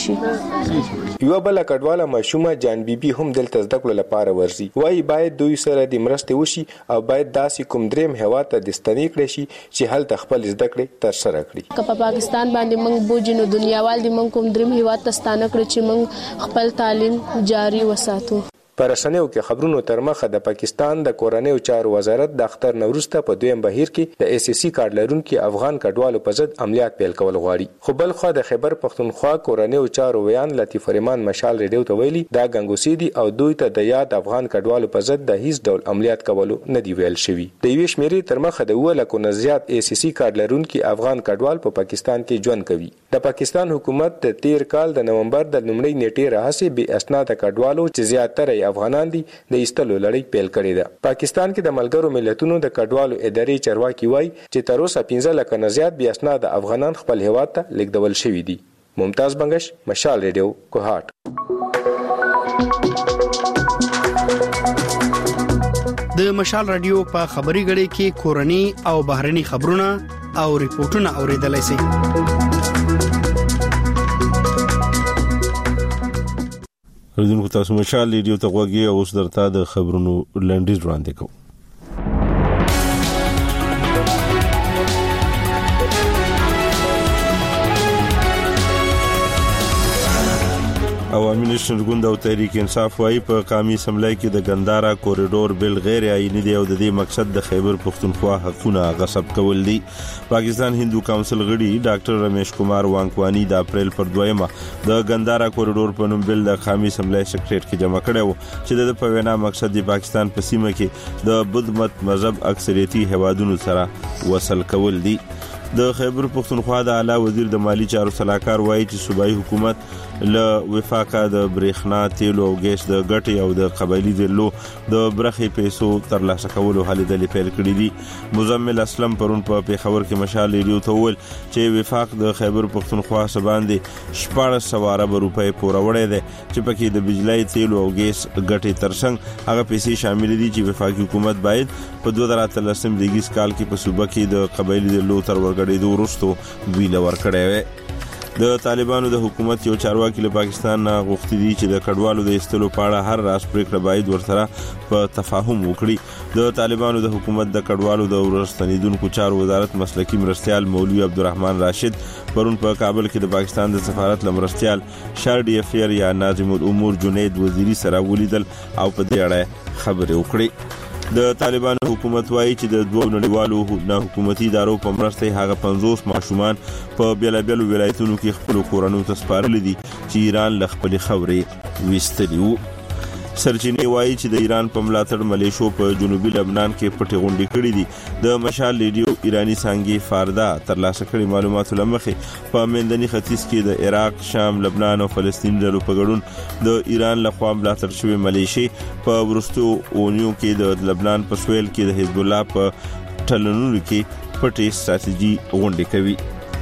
شي. یو بل کډواله مشومه جان بیبي هم دلته زده کړو لپاره ورځي. وایي باید دوی سره د مرستې وشي او باید داسې کوم دریم هیواد ته د ستنې کړی شي چې هلته خپل زده کړې ترسره کړي. که په پاکستان باندې موږ بوجنو دنیاوال دي موږ کوم دریم هیواد ته ستانه کړی چې موږ خپل تعلیم جاری وساتو. پر رسنیو کې خبرونو تر مخه د پاکستان د کورنیو چارو وزارت د اختر نوروز په دویم بهیر کې د اس اس سی کارت لرونکو افغان کډوالو په ضد عملیات پیل کول غواړي. خو بل خو د خیبر پختونخوا کورنیو چارو ویان لطیف رحمان مشال ریډیو ته ویلي دا غنګوسی دي او دوی ته د یاد افغان کډوالو په ضد د هیڅ ډول عملیات کولو نه دی ویل شوی. د یوې شمیرې تر مخه د اوله کو نزيات اس اس سی کارت لرونکو افغان کډوال په پاکستان کې ژوند کوي. د پاکستان حکومت د تیر کال د نومبر د لومړۍ نیټې راهسي به اسناد کډوالو چې زیاتره افغانان دي د ایستلو لړۍ پیل کړې ده. پاکستان کې د ملګرو ملتونو د کډوالو ادارې چارواکي وایي چې تر اوسه پنځه لکه نه زیات بیا اسناد افغانان خپل هیواد ته لیږدول شوي دي. ممتاز بنگش، مشال ریډیو، کوهات. د مشال رادیو په خبري غړي کې کورني او بهرني خبرونه او ریپورتونه اوریدلای شئ. ورځونکو تاسو مشال ریډیو ته غوږی او اوس درته د خبرونو لنډیز وړاندې کوم. عوامي نشنل ګوند او تحریک انصاف وايي په قومي اسمبلی کې د ګندارا کوریډور بل غیر آئینی دی او د دې مقصد د خیبر پختونخوا حقونه غصب کول دي. پاکستان هندو کونسل غړي ډاکټر رمیش کمار وانکوانی د اپریل پر دویمه د ګندارا کوریډور په نوم بل د قومي اسمبلی سیکریټریټ کې جمع کړو چې د په وینا مقصد د پاکستان په سیمه کې د بدھ مت مذهب اکثریتي هوادونو سره وصل کول دي. د خیبر پختونخوا د اعلی وزیر د مالی چارو صلاحکار وایي چې صوبایي حکومت له وفاقه د برېښنا تیلو او ګیس د ګټې او د قبایلی ضلعو د برخې پیسو ترلاسه کولو هلې ځلې پیل کړي دي. مزمل اسلم پرون په پیښور کې مشال ریډیو ته وویل چې وفاق د خیبر پختونخوا څخه باندې شپاړس سوه اربه روپۍ پوره وړی دی چې پکې د بجلی تیلو او ګیس ګټې ترڅنګ هغه پیسې شامل دي چې وفاقي حکومت باید په دوه زره اتلسم لګیز کال کې په صوبه کې د قبایلی ضلعو تر ورګړېدو وروسته ویله ورکړی وی. د طالبانو د حکومت یو چارواکي له پاکستان نه غوښتي دي چې د کډوالو د ایستلو په اړه هر راز پریکړه باید ورسره په تفاهم وکړي. د طالبانو د حکومت د کډوالو د ورستنیدونکو چارو وزارت مسلکی مرستیال مولوی عبدالرحمن راشد پرون په کابل کې د پاکستان د سفارت لمرستیال شارډي افیر یا ناظم الامور جنید وزیری سره ولیدل او په دې اړه خبرې وکړې. د طالبانو حکومت وایي چې د دوه نړیوالو نه حکومتي ادارو په مرسته هغه پنځوس ماشومان په بیلابیلو ولایتونو کې خپل کورونو ته سپارل دي چې ایران له خپل خاورې ویستلی وو. سرچینې وایي چې د ایران په ملاتړ ملیشو په جنوبي لبنان کې پټې غونډې کړې دي. د مشال ریډیو ایرانی څانګې فاردا ترلاسه کړي معلوماتو لمخې په مندني ختیځ کې د عراق، شام، لبنان او فلسطین ډلو په ګډون د ایران لخوا ملاتړ شوی ملیشي په ورستو اونیو کې د لبنان په سویل کې د حزب الله په ټلنونو کې پټې ستراتیژي غونډې کوي.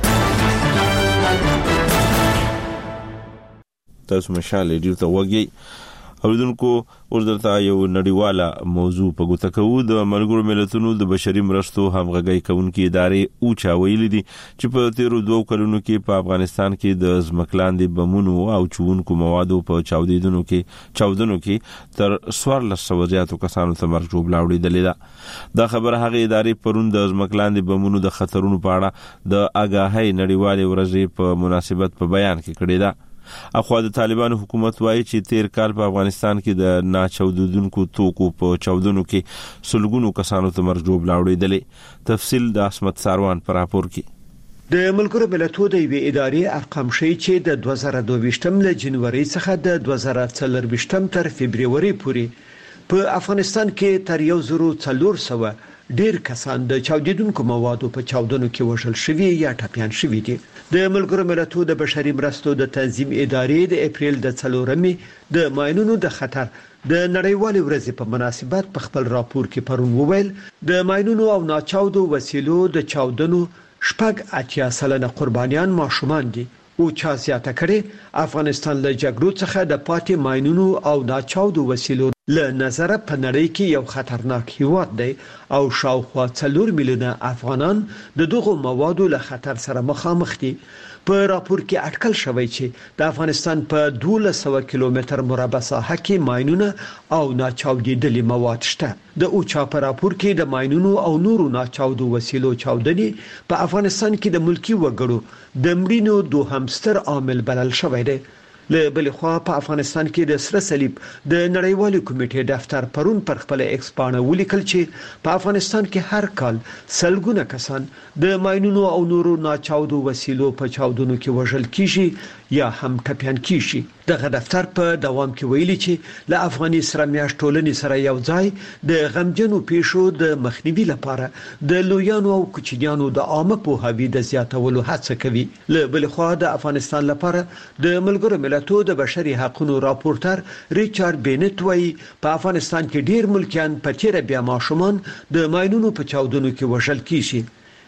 تاسو مشال ریډیو ته وګورئ. اوریدونکو ورته یو نړیواله موضوع په ګوته کوو. د ملګرو ملتونو د بشري مرستو همغږي کوونکې ادارې اوچا ویلي دي چې په تیرو دوه کلونو کې په افغانستان کې د ځمکلاندې بمونو او چوونکو موادو په چاودیدونو کې چاودنو کې تر څوارلس سوه زیاتو کسانو ته مرګ ژوبله اوریدلې ده. دا خبره هغه ادارې پرون د ځمکلاندې بمونو د خطرونو په اړه د آګاهۍ نړیوالې ورځې په مناسبت په بیان کې کړې ده. اخوا د طالبانو حکومت وایي چې تیر کال په افغانستان کې د ناچاودیدونکو توکو په چاودنو کې سلګونو کسانو ته مرګ ژوبله اوریدلې. تفصیل د اسمت ساروان پر راپور کې. د ملګرو ملتونو د یوې ادارې ارقام ښیي چې د دوه زره دوه ویشتم له جنوري څخه د دوه زره څلور ویشتم تر فبرवरी پورې په افغانستان کې تر یو زرو څلور سوه ډیر کسان د چاودیدونکو موادو په چاودنو کې وژل شوي یا ټپيان شوي دي. د ملګرو ملتونو د بشري مرستو د تنظیم ادارې د اپریل د څلورمې د ماینونو د خطر د نړیوالې ورځې په مناسبت په خپل راپور کې پرون وویل د ماینونو او ناچاودو وسیلو د چاودنو شپږ اتیا سلنه قربانیان ماشومان دي. او چا زیاته کړي افغانستان له جګړو څخه د پاتې ماینونو او ناچاودو وسیلو له نظر په نړۍ کې یو خطرناک هیواد دی او شاوخوا څلور میلیونه افغانان د دغو موادو له خطر سره مخامخ دي. په راپور کې اټکل شوی چې د افغانستان په دولس سوه کیلومتر مربع ساحه کې ماینونه او ناچاودېدلي مواد شته. د اوچا په راپور کې د ماینونو او نورو ناچاودو وسیلو چاودنې په افغانستان کې د ملکی وګړو د مړینو دوهم ستر عامل بلل شوی دی. له بل خوا په افغانستان کې د سره صلیب د نړیوالې کمیټې دفتر پرون پر خپل ایکس پاڼه ولیکل چې په افغانستان کې هر کال سلګونه کسان د ماینونو او نورو ناچاودو وسیلو په چاودنو کې وژل کیږي یا هم ټپيان کیږي. دغه دفتر په دوام کې ویلي چې له افغاني سره میاشت ټولنې سره یو ځای د غمجنو پیښو د مخنیوي لپاره د لویانو او کوچنیانو د عامه پوهاوي د زیاتولو هڅه کوي. له بل خوا د افغانستان لپاره د ملګرو ملتونو د بشري حقوقو راپورټر ریچارډ بینټ وايي په افغانستان کې ډیر ملکیان په تیر بیا ماشومان د ماینونو په چاودنو کې وژل کیږي.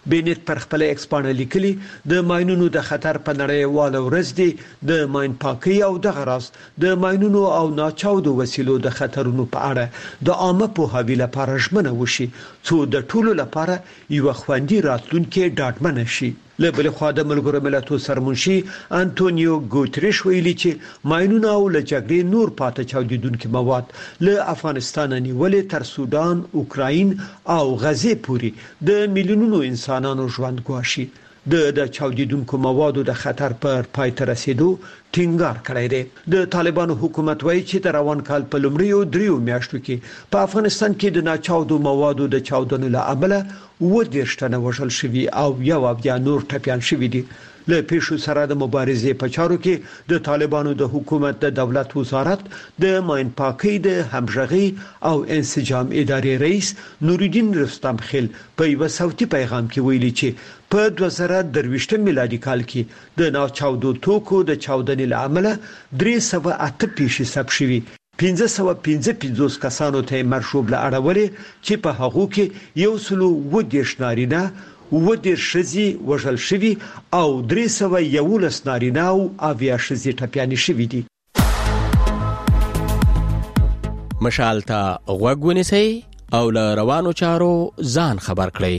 بینت پر خپل ایکسپانه لیکلي د ماينونو د خطر په نړیواله ورځ دی د ماين پاکي او د غراس د ماينونو او ناچاودو وسیلو د خطرونو په اړه د عامه پوهاوي لپاره ژمنه وشي څو د ټولو لپاره یو خوندي راتلونکي ډاډمن شي. له بل خوا د ملګرو ملتونو سرمنشي انټونیو ګوتریش ویلي چې ماينونه او له جګړې نور پاتې چاودیدونکو مواد له افغانستان نیولې تر سودان، اوکراین او غزې پورې د میلیونونو انسانانو ژوند ګواښي. د د چاودیدونکو موادو د خطر پر پای ته رسیدو ټینګار کړی دی. د طالبانو حکومت وایي چې د روان کال په لومړیو دریو میاشتو کې په افغانستان کې د ناچاودو موادو د چاودنو له امله و دېرش تنه وژل شوي او یو بیا نور ټپیان شوي دي. له پیښو سره د مبارزې په چارو کې د طالبانو د حکومت د دولت وزارت د ماين پاکي د همغږي او انسجام ادارې رئیس نورالدین رستم خیل په یو صوتي پیغام کې ویلي چې په دوه زره درویشتم میلادي کال کې د ناچاودو توکو د چاودنې له امله درې سوه اته پیښې ثبت شوي. پنځه سوه پنځه پنځوس کسانو ته مرشوب له اړولې چې په هغو کې یو سلو و دېرش نارینه و دېرش ښځې وژل شوي او درې سوه یولس نارینه او اویا ښځې ټپیانې شوي دي. مشال ته غوږ ونیسئ او له روانو چارو ځان خبر کړئ.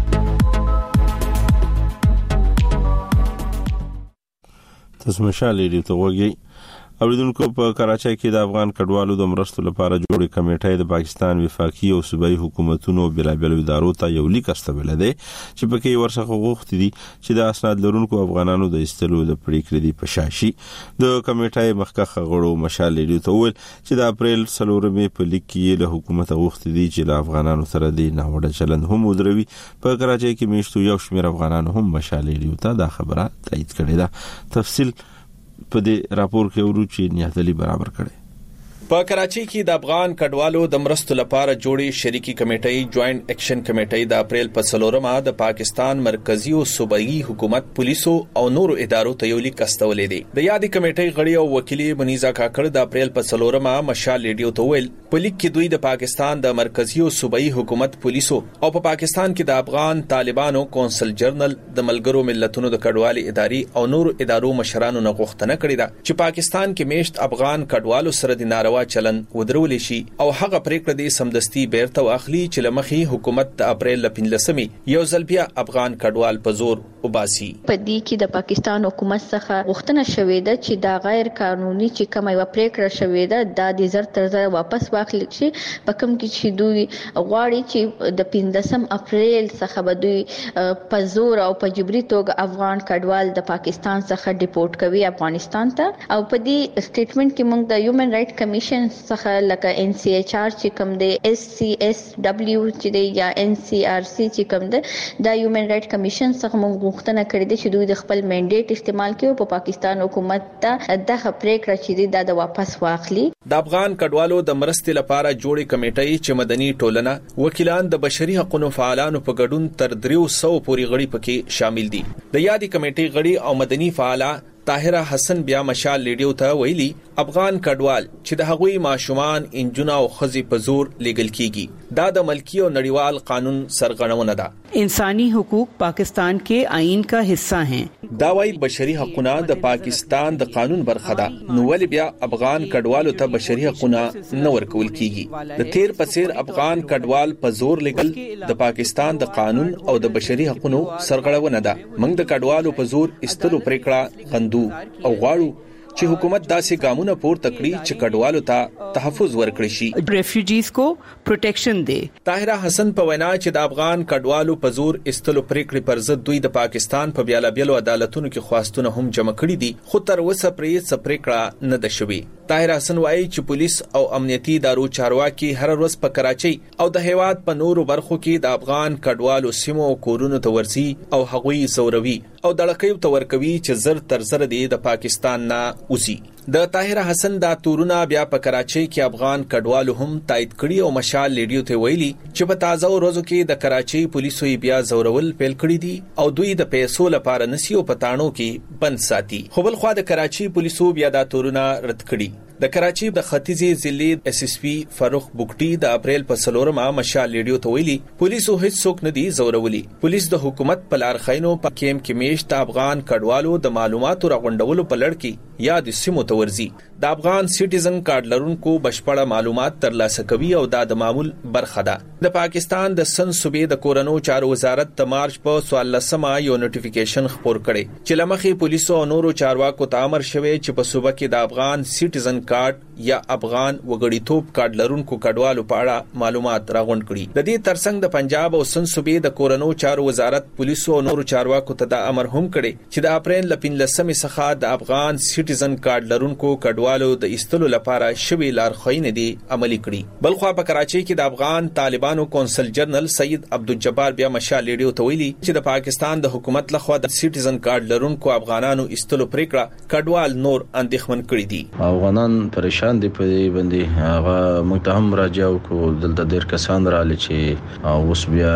تاسو مشال لري ته وګورئ. اوریدونکو په کراچۍ کې د افغان کډوالو د مرستو لپاره جوړې کمیټې د پاکستان وفاقي او صوبایي حکومتونو بلابل ادارو ته یو لیک استول دي چې پکې ورڅخه غوښتي دي چې د اسناد لرونکو افغانانو د استلو د پریکړې دی پشاشي. د کمیټې مخکخه غړو مشال لري ته ویل چې د اپریل څلورمې په لیک کې له حکومت غوښتي دي چې له افغانانو سره د ناوړه چلند هم ودروي. په کراچۍ کې میشتو یو شمېر افغانانو هم مشال لري ته دا خبره تایید کړې ده. تفصیل په دې راپور کې ورچې نیازلي برابر کړي. په کراچۍ کې د افغان کډوالو د مرستو لپاره جوړې شریکي کمیټې جوائنٹ اکشن کمیټې د اپریل په څلورمه د پاکستان مرکزی او صوبایي حکومت پولیسو او نورو ادارو ته یو لیک استولې دي. د یادې کمیټې غړي او وکیل منیزا کاکړ د اپریل په څلورمه مشال ریډیو ته ویل په لیک کې دوی د پاکستان د مرکزی او صوبایي حکومت پولیسو او په پاکستان کې د افغان طالبانو کونسل جنرال د ملګرو ملتونو د کډوالي ادارې او نورو ادارو مشرانو نه غوښتنه کړې ده چې پاکستان کې میشت افغان کډوالو سره د ناروا چلن ودرول شي او هغه پریکړه دي سمدستي بیرته واخلي چې لمخي حکومت د اپریل لپنځلسمې یو ځل بیا افغان کډوال په زور وباسي. په دې کې د پاکستان حکومت څخه غوښتنه شوې ده چې دا غیر قانوني چې کومه یو پریکړه شوې ده دا د زر تر زر واپس واخلي شي. په کوم کې چې دوی غواړي چې د پنځم اپریل څخه به دوی په زور او په جبري توګه افغان کډوال د پاکستان څخه ډیپورټ کوي افغانستان ته. او په دې سټیټمنټ کې موږ د هیومن رائټ کمیشن څخه لکه ان سی ایچ آر چې کوم دی اس سی ایس ډبلیو چې دی یا ان سی آر سی چې کوم دی د هیومن رائټ کمیشن څخه موږ غوښتنه کړې ده چې دوی د خپل منډیټ استعمال کړي او په پاکستان حکومت ته دغه پریکړه چې دی د واپس واخلي. د افغان کډوالو د مرستې لپاره جوړې کمیټې چې مدني ټولنه وکیلان د بشري حقوقو فعالانو په ګډون تر دریو سو پورې غړي پکې شامل دي. د یادې کمیټې غړي او مدني فعالان طاهره حسن بیا مشال لیډیو ته ویلي افغان کډوال چې د هغوی ماشومان انجونه او خزي په زور لیګل کیږي دا د ملکی او نړیوال قانون سرغړونه ده. انسانی حقوق پاکستان کے آئین کا حصہ ہیں. دا وايي بشري حقوقونه د پاکستان د قانون برخه ده نو ولې بیا افغان کډوالو ته بشري حقوقونه نه ورکول کیږي. د تیر پسیر افغان کډوال په زور لیګل د پاکستان د قانون او د بشري حقوقو سرغړونه ده. موږ د کډوالو په زور استلو پریکړه غندو او غواړو چې حکومت داسې ګامونه پورته کړي چې کډوالو ته تحفظ ورکړي شي، ریفیوجیز کو پروټیکشن دی. طاهره حسن په وینا چې د افغان کډوالو په زور استلو پریکړې پر ضد دوی د پاکستان په بیلابیلو عدالتونو کې خواستونه هم جمع کړي دي خو تر اوسه پرې څه پریکړه نه ده شوې. طاهره حسن وایي چې پولیس او امنیتي ادارو چارواکي هر ورځ په کراچۍ او د هیواد په نورو برخو کې د افغان کډوالو سیمو او کورونو ته ورځي او هغوی زوروي او دړکې ته ورکوي چې زر تر زر دي د پاکستان نه اوسي. د طاهر حسن دا تورونه بیا په کراچۍ کې افغان کډوالو هم تایید کړي او مشال ریډیو ته ویلي چې په تازه ورځو کې د کراچۍ پولیسو بیا زورول پیل کړی دي او دوی د پیسو لپاره نسیو پټانو کې بند ساتي. خو بل خو د کراچۍ پولیسو بیا دا تورونه رد کړي. د کراچۍ د ختیځي ضلع اس اس پی فاروق بوکټي د اپریل په څلورمه مشال ریډیو ته ویلي پولیسو هیڅ څوک نه دي زورولي. پولیس د حکومت په لار خاینو په کیم کې میشت افغان کډوالو د معلوماتو راغونډولو په لړ کې یا د سیمو تورزي د افغان سټیزن کارت لرونکو بشپړه معلومات ترلاسه کوي او دا د معمول برخه ده. د پاکستان د سن صوبې د کورونو چارو وزارت د مارچ په څوارلسمه یو نوټیفیکیشن خپور کړي چې لمخې پولیسو او نورو چارواکو ته امر شوی چې په صوبه کې د افغان سټیزن کارت یا افغان وګړیتوب کارت لرونکو کډوالو په اړه معلومات راغونډ کړي. د دې ترڅنګ د پنجاب او سن صوبې د کورونو چارو وزارت پولیسو او نورو چارواکو ته د امر هم کړي چې د اپریل لپنلسمې څخه د افغان سټیزن کارت لرونکو کډوالو د ایستلو لپاره شوی لارښوونې دي عملي کړي. بلخو په کراچۍ کې د افغان طالبانو کونسل جنرال سید عبدالجبار بیا مشال ریډیو ته ویلي چې د پاکستان د حکومت لخوا د سټیزن کارت لرونکو افغانانو ایستلو پریکړه کډوال نور اندېښمن کړي دي. افغانان پریشان دي په دې باندې هغه موږ ته هم راځو کو دلته ډېر کسان رااله چې اوس بیا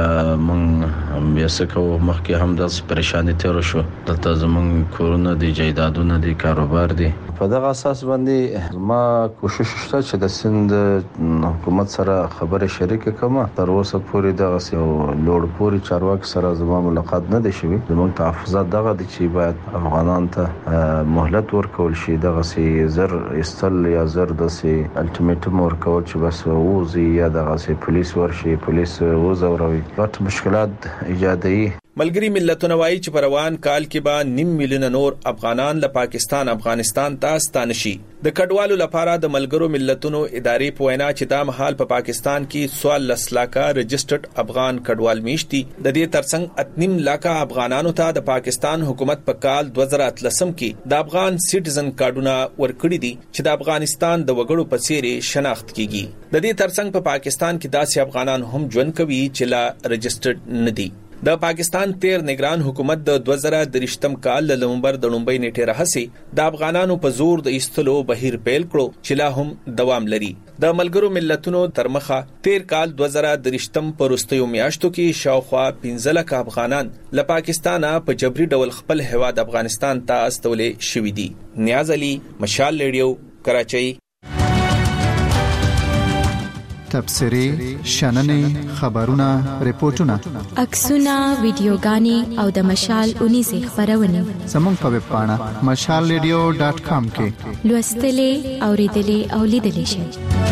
موږ بیا سکو مخکې هم د پریشانی تیر شو دلته زموږ کورونه دي جایدادونه دي کاروبار دي. په دغه اساس باندې ما کوشش شته چې د سند حکومت سره خبره شریک کما تر اوسه پورې دغه یو لوړ پورې چارواکي سره زما ملاقات نه دي شوی. زموږ تحفظات دغه دي چې باید افغانان ته مهلت ورکول شي دغه سي زر استل یا زر د سي الټیمیټم ورکول چې بس ووزي یا دغه سي پولیس ورشي پولیس وزوروي ورته مشکلات ایجادوي. ملګری ملتونه وایي چې په روان کال کې به نیم میلیون نور افغانان له پاکستان افغانستان ته ستانه شي. د کډوالو لپاره د ملګرو ملتونو ادارې په وینا چې دا مهال په پاکستان کې څوارلس لکه رجسټرډ افغان کډوال میشتي. د دې ترڅنګ اتنیم لکه افغانانو ته د پاکستان حکومت په کال دوه زره اتلسم کې د افغان سټیزن کارډونه ورکړي دي چې د افغانستان د وګړو په څیر شناخت کیږي. د دې ترڅنګ په پاکستان کې داسې افغانان هم ژوند کوي چې لا رجسټرډ نه دي. د پاکستان تیر نگران حکومت د دوه زره درشتم کال د نومبر د لومبۍ نیټه راهسي د افغانانو په زور د ایستلو بهیر پیل کړو چې لا هم دوام لري. د ملګرو ملتونو تر مخه تیر کال دوه زره درشتم په وروستیو میاشتو کې شاوخوا پنځه لکه افغانان له پاکستانه په جبري ډول خپل هیواد افغانستان ته استولې شوي دي. نیاز علي، مشال ریډیو، کراچۍ. تبصرې، شننې، خبرونه، ریپورتونه، عکسونه، ویډیوګانې او د مشال اونیزې خبرونه زموږ په ویب پاڼه مشال ریډیو ډاټ کام کې لوستلې، اوریدلې او لیدلې شئ.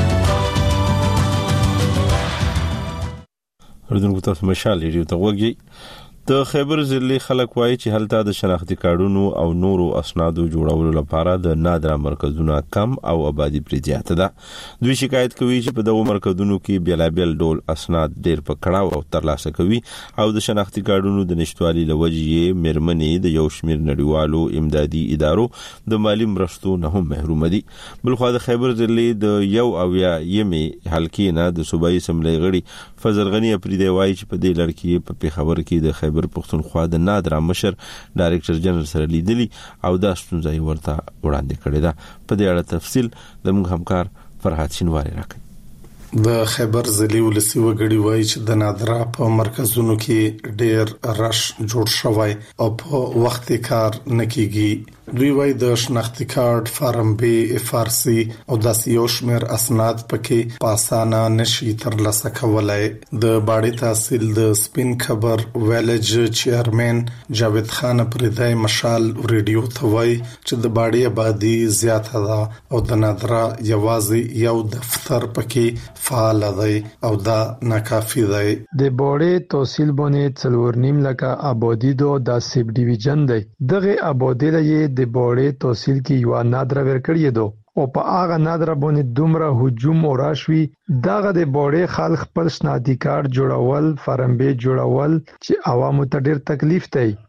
اردوونکو تاسو مشال ریډیو ته وګورئ. د خیبر ضلع خلک وایي چې هلته د شناختی کارډونو او نورو اسنادو جوړولو لپاره د نادره مرکزونه کم او آبادی پرې زیاته ده. دوی شکایت کوي چې په دغه مرکزونو کې بیلابل ډول اسناد ډېر په کړاو او ترلاسه کوي او د شناختی کارډونو د نشټوالي لوجې مرمنې د یو شمیر نړیوالو امدادي ادارو د مالی مرستو نه هم محروم دي. بلخو د خیبر ضلع د یو او یا یمې حلقې نه د صوبایي اسمبلی غړي فضل غنی افریدی وایي چې په دې لړ کې په پیښور کې د خیبر پښتونخوا د نادره مشر ډایریکټر جنرال سره لیدلی او دا ستونزه ورته وړاندې کړې ده. په دې اړه تفصیل زموږ همکار فرحات شینواری راکړي. د خیبر ضلع ولسی وګړي وایي چې د نادره په مرکزونو کې ډېر رش جوړ شوی او په وخت کار نه کیږي. دوی وایي د شناختی کارت فارم بی اف آر سی او داسې یو شمېر اسناد پکې په اسانه نشي ترلاسه کولای. د باړې تحصیل د سپین خبر ویلج چیرمن جاوید خان پردای مشال ریډیو ته وایي چې د باړې آبادی زیاته ده او د نادره یوازې یو دفتر پکې فعال دی او دا ناکافي دی. د باړې تحصیل باندې څلور نیم لکه آبادی دو د سب ډیویژن دی. دغه آبادی لې د باړې تحصیل کې یو نادره ورکړی دو او په هغه نادره باندې دومره هجوم او راشوي دغه د باړې خلک خپل شناختی کارت جوړول فارم بی جوړول چې عوامو ته ډیر تکلیف دی.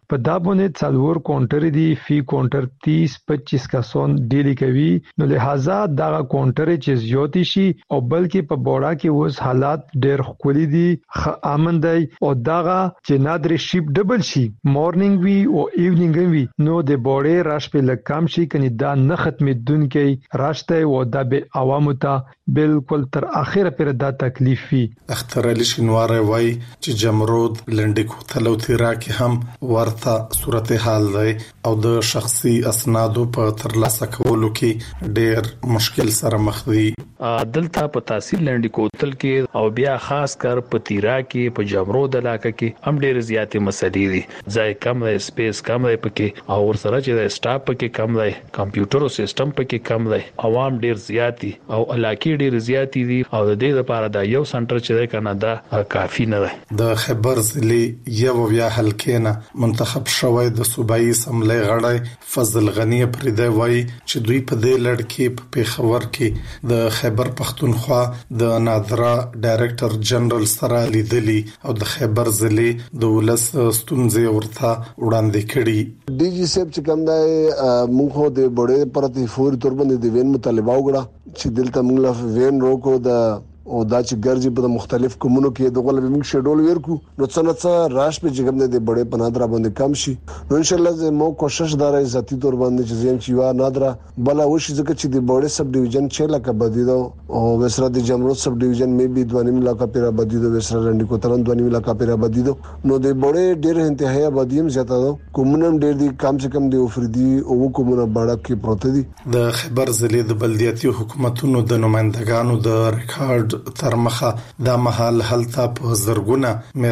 په دا باندې څلور کاونټر دي فی کاونټر تیس پچیس کسان ډیلی کوي نو لہذا دا کاونټر چې زیات شي او بلکې په بوړا کې اوس حالات ډېر خولي دي امن دی او دا چې نادر شیپ ډبل شي مورنینګ وی او ایونینګ وی نو د بوړې راش په لکم شي کني دا نه ختمېدونکې راشته او دا به عوامو ته بالکل تر اخره پر دا تکلیف وي. اختر علي شینواری وای چې جمرود لنډکو تلو تیرا کې هم ورته صورتحال دی او د شخصي اسنادو په ترلاسه کولو کې ډېر مشکل سره مخ دي. دلته په تحصیل لنډکو تل کې او بیا خاص کر په تیرا کې په جمرود علاقه کې هم ډېر زیاتې مسلې دي. ځای کم دی، سپیس کم دی پکې او ور سره چې د سټاف پکې کم دی، کمپیوټر او سیستم پکې کم دی، عوام ډېر زیات دي او علاقې ډېر زیات دي او د دې لپاره دا یو سنټر چې دی کنه دا کافي نه دی. د خیبر ضلع یو بیا حلقې نه منتخب شوی د صوبایي اسمبلی غړی فضل غنی پردی وای چې دوی په دې لړ کې په پیښور کې د خیبر پختونخوا د نادرا ډایریکټر جنرال سره لیدلی او د خیبر ضلع د ولس ستونزې ورته وړاندې کړي. ډي جی سیب چې کوم دی موږ د بډې پرتی فوري تور باندې د وین مطالبه وکړه چې دلته موږ لا وین روکو د او دا چې ګرځي په مختلف کومونو کې د غول به موږ شیډول ورکو نو څنګه راش په جګم نه دی بډې پنادرا باندې کم شي نو ان شاء الله زه مو کوشش دارای ذاتی تور باندې چې زم چې وا نادرا بلا وشي ځکه چې د بډې سب ډیویژن چې لکه بدیدو او وسره د جمرود سب ډیویژن مې به دوانیم علاقہ پیرا بدیدو وسره رنډ کو ترن دوانیم علاقہ پیرا بدیدو نو د بډې ډېر انتهایی بدیم زیاته دو کومونم ډېر دي کم څه کم دی افریدي او کومونه باړه کې پروت دي. د خیبر ضلع د بلدیاتي حکومتونو د نمائندګانو د ریکارډ تر مخه دا مهال هلته په زرګونه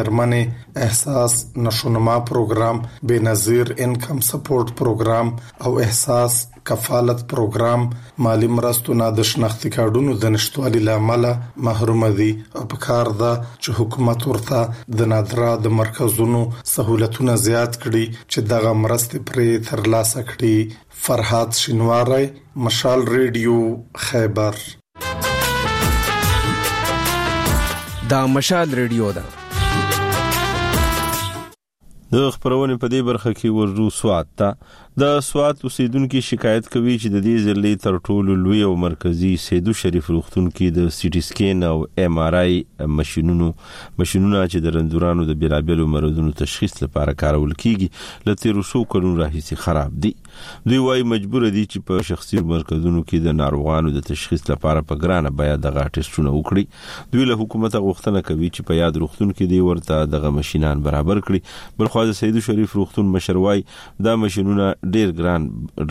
مېرمنې احساس نشونما پروګرام بنظیر انکم سپورټ پروګرام او احساس کفالت پروګرام مالی مرستو نه د شناختی کارډونو د نشټوالي لامل محروم دي او په کار ده چې حکومت ورته د نادرا د مرکزونو سہولتونه زیات کړي چې دغه مرستې پرې ترلاسه کړي. فرحات شینواری، مشال ریډیو، خیبر. دا مشال ریډیو ده. د خبرونه په دې برخه کې ورجو سوات ته د سوات اوسیدونکو شکایت کوي چې د دې ضلع تر ټولو لوی او مرکزی سیدو شریف روغتون کې د سی ټي سکین او ایم آر آی ماشينونو ماشينونه چې د رندورانو د بیلابلو مرزونو تشخیص لپاره کارول کیږي لته روسو کلون راهیسي خراب دي. دوی وايي مجبور دي چې په شخصي مرکزونو کې د ناروغانو د تشخیص لپاره په ګرانه بیا دغه ټیسټونه وکړي. دوی له حکومت غوښتنه کوي چې په یاد روغتون کې دی ورته دغه ماشينان برابر کړي. بلخو د سیدو شریف روغتون مشروي دا ماشينونه ډیر ګران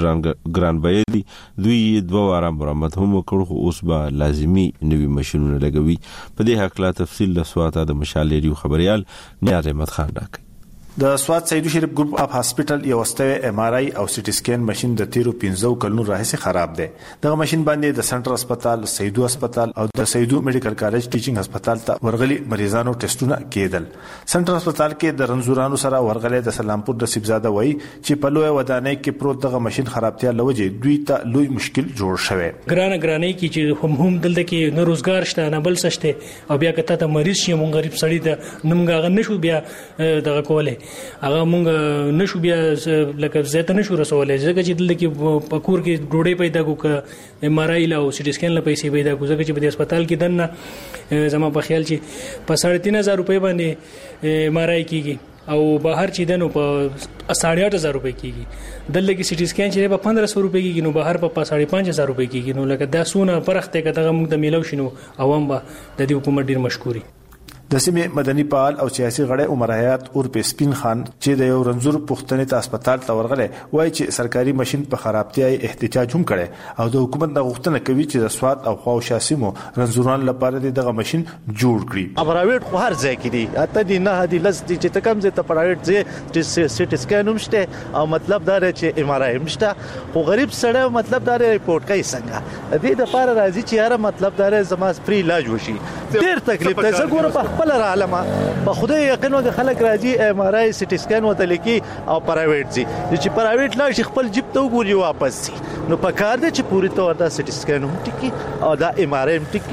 ګران بیه دي. دوی دوه واره مرمت هم وکړو خو اوس به لازمی نوي ماشينونه لګوي. په دې حق لا تفصیل له سواته د مشال ریډیو خبريال نیاز احمد خان راکړي. د سوات سیدو شریف ګروپ اف هاسپټل یو واستوي ایم آر آی او سی ټي سکین ماشين د تیرو پنځو کلونو راهیسي خراب دی. دغه ماشين باندې د سنټر هسپتال، سیدو هسپتال او د سیدو میډیکل کالج ټیچینګ هسپتال ته ورغلي مریضانو ټیسټونه کېدل. سنټر هسپتال کې د رنزورانو سره ورغلي د سلامپور د سبزاده وای چې په لوی ودانۍ کې پروت دغه ماشين خرابتیا لوجه دوی ته لوی مشکل جوړ شوی. ګرانه ګرانه کې چې هم هم دلته کې نه روزګار شته نه بل سشته او بیا کته ته مریض شي مونږ غریب سړی ته نمګه نشو بیا دغه کوله هغه نشو بیا لکه زیاته نشو رسولای ځکه چې دلته کې په کور کې ډوډۍ پیدا کوکه ایم آر آی لا او سی ټي سکین لا پیسې پیدا کو ځکه چې په هسپتال کې دنه زما په خیال چې په ساڑھے تین هزار روپۍ باندې ایم آر آی کیږي او بهر چې دنو په ساڑھے آٹھ هزار روپۍ کیږي دلته کې سی ټي سکین چې په پندرہ سو روپۍ کیږي نو بهر په ساڑھے پانچ هزار روپۍ کیږي نو لکه دا سونه پرخته کته موږ د میلو شنو عوام به د دې حکومت ډیر مشکوري. د سیمې مدني فعال او سیاسي غړی عمر حیات اور په سپین خان چې د یو رنزور پښتنې ته هسپتال ته ورغله وایي چې سرکاري ماشين په خرابتیا احتجاج هم کړي او د حکومت د غوښتنه کوي چې د سواد او خواو شاسمو رنزوران لپاره دغه ماشين جوړ کړي. پرایویټ خو هر ځای کې دي اته دي نه دي لز دي چې تکم زه ته پرایویټ زه سی ټي سکین هم شته او مطلب دا چې ایم آر آی هم شته خو غریب سړی مطلب دا ریپورت کوي څنګه دې د لپاره راځي چې یاره مطلب دا زما فری علاج وشي. ډیر تکلیف ده زه ګوره په خپل عالمه په خدای یقین وکړه خلک راځي ایم آر آی سی ټي سکین وته لیکي او پرایویټ دي چې پرایویټ لا شي خپل جیب ته وګوري واپس سي نو په کار دي چې پوری تور دا سی ټي سکین هم ټکی او دا ایم آر آی هم ټکی.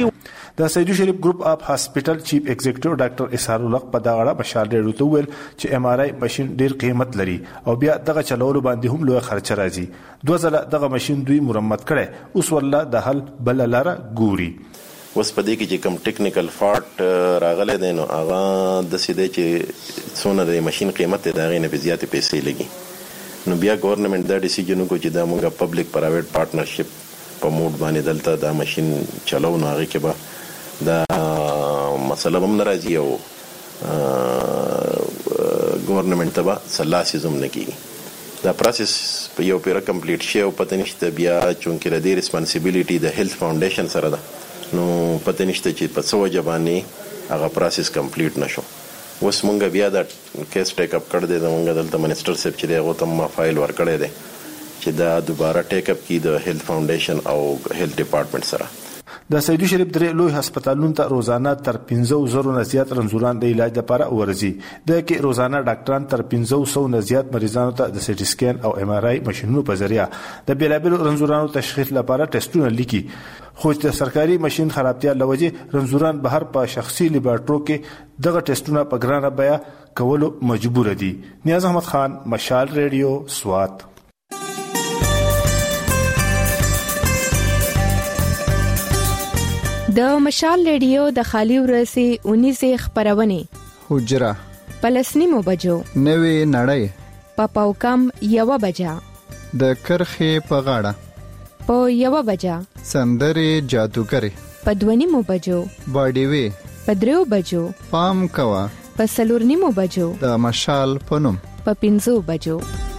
د سیدو شریف ګروپ اف هاسپټل چیف ایگزیکټیو ډاکټر اسحاق الحق په دغه اړه مشال ریډیو ته ویل چې ام ار آی ماشين ډیر قیمت لري او بیا دغه چلولو باندې هم لوی خرچ راځي. دوه ځله دغه ماشين دوی مرمت کړي، اوس ولله د حل بل لاره ګوري. اوس په دې کې چې کوم ټیکنیکل فالټ راغلی دی نو هغه داسې دی چې څونه د ماشین قیمت دی د هغې نه به زیاتې پیسې لګي. نو بیا ګورنمنټ دا ډیسیژن وکړو چې دا موږ پبلک پرایویټ پارټنرشپ په موډ باندې دلته دا ماشین چلو، نو هغې کې به دا مسله هم نه راځي او ګورنمنټ ته به څه لاسیز هم نه کېږي. دا پروسس په یو پیره کمپلیټ شي او پته نشته بیا چونکې د دې ریسپانسیبیلیټي د هیلث فاونډیشن سره ده، نو پته نشته چې په څه وجه باندې هغه پروسس کمپلیټ نشو. اوس مونږ بیا دا کیس ټیک اپ کړی دی، زمونږ دلته منسټر صاحب چې دی هغو ته ما فایل ورکړی دی چې دا دوباره ټیک اپ کړي د هیلث فاونډیشن او هیلث ډپارټمنټ سره. د سیدو شریف درې لوی هسپتالونو ته روزانه تر پنځه زره نه زیات رنځوران د علاج لپاره ورځي. د کې روزانه ډاکټران تر پنځه سوه نه زیات مریضانو ته د سټي سکین او ام ار آی ماشينونو په ذریعہ د بیلابل رنځورانو تشخیص لپاره ټیسټونه لیکي، خو د سرکاري ماشين خرابتیا لوجه رنځوران بهر په شخصي لیبارټرو کې دغه ټیسټونه په ګرانه بیه کولو مجبور دي. نیاز احمد خان، مشال ریډیو، سوات. د مشال ریډیو د خالی ورسي اونیزه خبرونه حجره پلسنیمو بجو نوې نړۍ په پاوکم یو بجا د کرخې په غاړه په یو بجا سندري جادوګری په دونیمو بجو باډیوي په دریو بجو پام کوا په سلورنیمو بجو د مشال پنوم په پنځو بجو.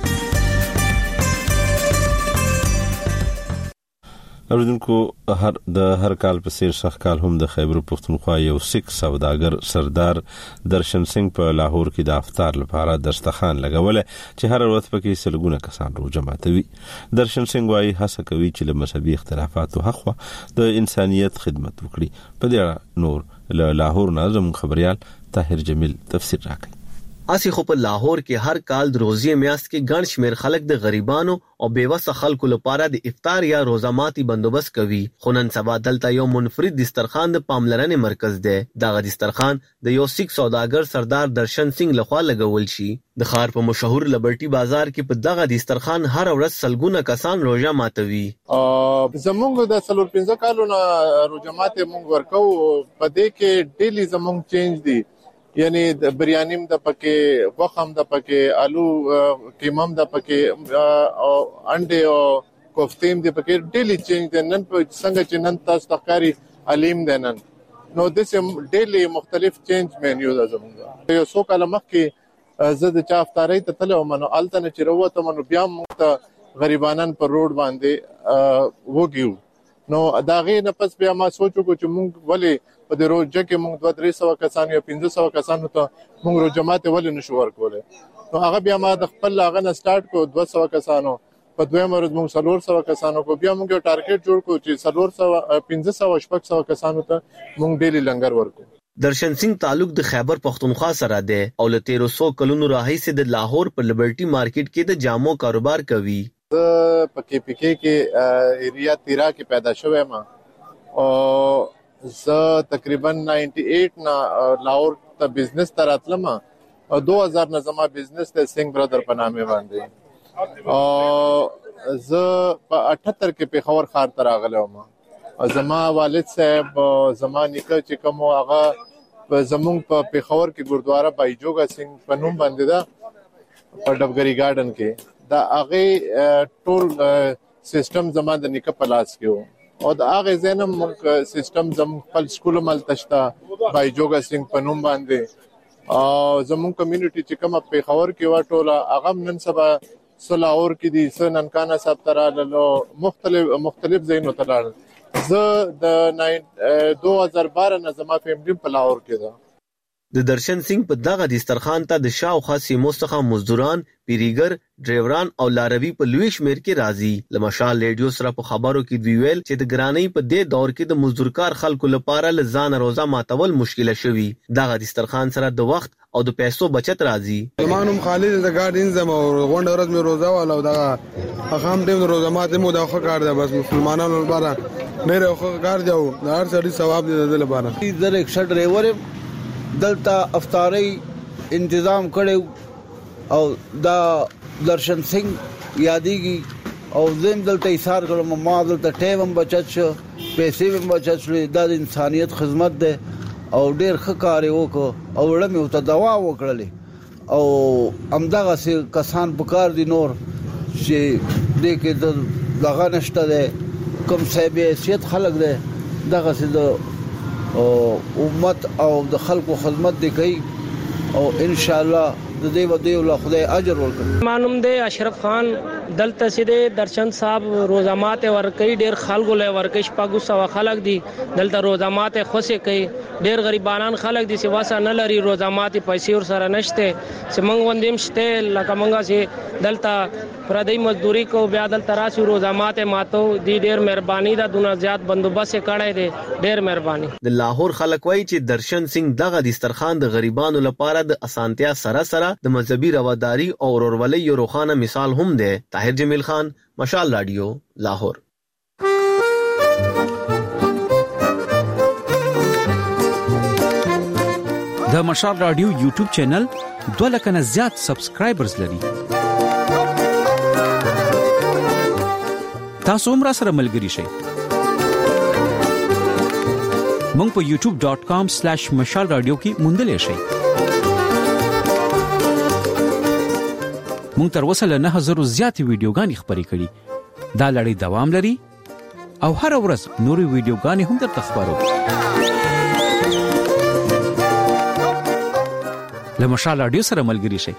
اوریدونکو هر د هر کال په سیر شخ کال هم د خیبر پختونخوا یو سیک سوداګر سردار درشن سنگ په لاهور کې د افطار لپاره دسترخوان لګول چې هر ورځ پکې سلګونه کسان رو جماعتوي. درشن سنگ وايي هڅه کوي چې له مذهبي اختلافاتو حق د انسانيت خدمت وکړي. په دې نور له لاهور نظم خبريال طاهر جمیل تفسیر راکړي. اسی خو په لاهور کې هر کال د روزي میاشت کې ګڼ شمیر خلک د غریبانو او بیوسه خلکو لپاره د افطار یا روزه ماتي بندوبست کوي. خو نن سبا دلته یو منفرد دسترخوان د پاملرنې مرکز دی. دغه دسترخوان د یو سیک سوداګر سردار درشن سنگ لخوا لګول شي. د ښار په مشهور لبرټي بازار کې په دغه دسترخوان هر ورځ سلګونه کسان روزه ماتوي. زمونږ د سلور پنځه کالونو روزه ماتي مونږ ورکو، په دې کې ډیلی زمونږ چینج دي، یعنی د بریانیم د پکې، غوښم د پکې، آلو قیمم د پکې او انډه او کوفتیم د پکې، ډیلی چینج دي. نن په څنګه چې نن تاسو تخکاری علیم ده نن، نو د سم ډیلی مختلف چینج مینیو ده زموږ. یو څو کاله مخکې زه د چا افطاری ته تلم، نو الته نه چې وروته منو بیا موږ ته غریبانان پر روډ باندې وګیو. نو دا غي نه پس بیا ما سوچو چې موږ ولې په دې روزه کې موږ دوه درې سوه کسان یا پنځه سوه کسانو ته موږ روزه ماتې ولې نشو ورکولی. نو هغه بیا ما د خپل هغه نه سټارټ کو دوه سوه کسانو، په دویمه ورځ موږ څلور سوه کسانو کو، بیا موږ یو ټارګټ جوړ کړو چې څلور سوه پنځه سوه شپږ سوه کسانو ته موږ ډیلی لنګر ورکو. درشن سنگ تعلق د خیبر پختونخوا سره دی او له تیرو سو کلونو راهیسې د لاهور په لبرټي مارکیټ کې د جامو کاروبار کوي. زه په کې پی کې کې ایریا تیرا کې پیدا شوم او زه تقریبا نائنٹی ایٹ نا لاهور ته بزنس ته راتلم او دو هزار نه زما بزنس ته سنگ برادر په نامه باندې، او زه په اٹھتر کې پیښور ښار ته راغلم. زما والد صاحب زما نیکه چې کوم هغه زمونږ په پیښور کې ګردواره بای جوګا سنگ په نوم باندې دا په ډبګری گارډن کې دا هغه ټول سیستم زما د نیکه په لاس کې وو او دا هغه زینم سیستم زم خپل سکول مل تشتا بای جوګا سنگ په نوم باندې او زمون کمیونټي چې کوم په خبر کې وا ټول هغه نن سبا سلاور کې دي سننکانا صاحب تراله مختلف مختلف زینو تراله. زه د دو هزار بارہ نه زما فیملی په لاهور کې ده. د درشن سنگ په دغه دسترخوان ته د شاوخوا سیمو څخه مزدوران، پیریګر، ډرایوران او لاروي په لوی شمیر کې راځي. لمشال ریډیو سره په خبرو کې دوی ویل چې د ګرانۍ په دې دور کې د مزدورکار خلکو لپاره لزان روزه ماتول مشکله شوي. دغه دسترخوان سره د وخت او د پیسو بچت راځي. زمانم خالد د ګارډین زم او غونډه ورځ مې روزه والا او دغه اخام ټیم روزه ماته مو دا خو کار ده، بس مسلمانانو لپاره نه راخه کار دیو هر سړي ثواب دی د لپاره. د رکشا ډرایور دلته افطاری تنظیم کړو او دا درشن سنگ یادېږي او زم دلته ایثار کړم ما دلته ټیم بچت شو پیسې هم بچت شو. دا د انسانيت خدمت ده او ډېر ښه کار وکړ او وړم یو ته دوا وکړلې او همدغه سي کسان په کار دي نور چې دې کې د دغه نشته ده کوم صاحب حیثیت خلک ده دغه سي د امت او د خلکو خدمت دي کوي او ان شاء الله د دې ودی الله خدای اجر ورکړي. مانوم دې اشرف خان دلته سیده درشن صاحب روزامات ورکي ډېر خلکو له ورکش پاګو سوا خلک دي دلته روزامات خوسه کوي ډېر غریبانان خلک دي چې واسه نه لري روزامات پیسې ور سره نشته چې مونږ وندیم شته لکه مونږه سي دلته پردی مزدوري کو بیا دلته راشي روزامات ماتو دي ډېر مهرباني دا دونه زیات بندوبست کړای دي ډېر مهرباني. د لاهور خلک وایي چې درشن سنگ دغه دسترخوان د غریبانو لپاره د اسانتیا سره سره د مذهبي رواداری او ورورولۍ یو روښانه مثال هم دی. طاهر جمیل خان، مشال رادیو، لاهور. د مشال رادیو یوټیوب چینل دوه لک نه زیات سبسکرایبرز لري. تاسو هم را سره ملګري شئ. مونږ په یوټیوب ډاٹ کام سلیش مشال رادیو کې موندلی شئ. مونږ تر اوسه له نه هزارو زیاتې ویډیوګانې خپرې کړي. دا لړۍ دوام لري او هر ورځ نورې ویډیوګانې هم درته خپرو. له مشال رادیو سره ملګري شئ.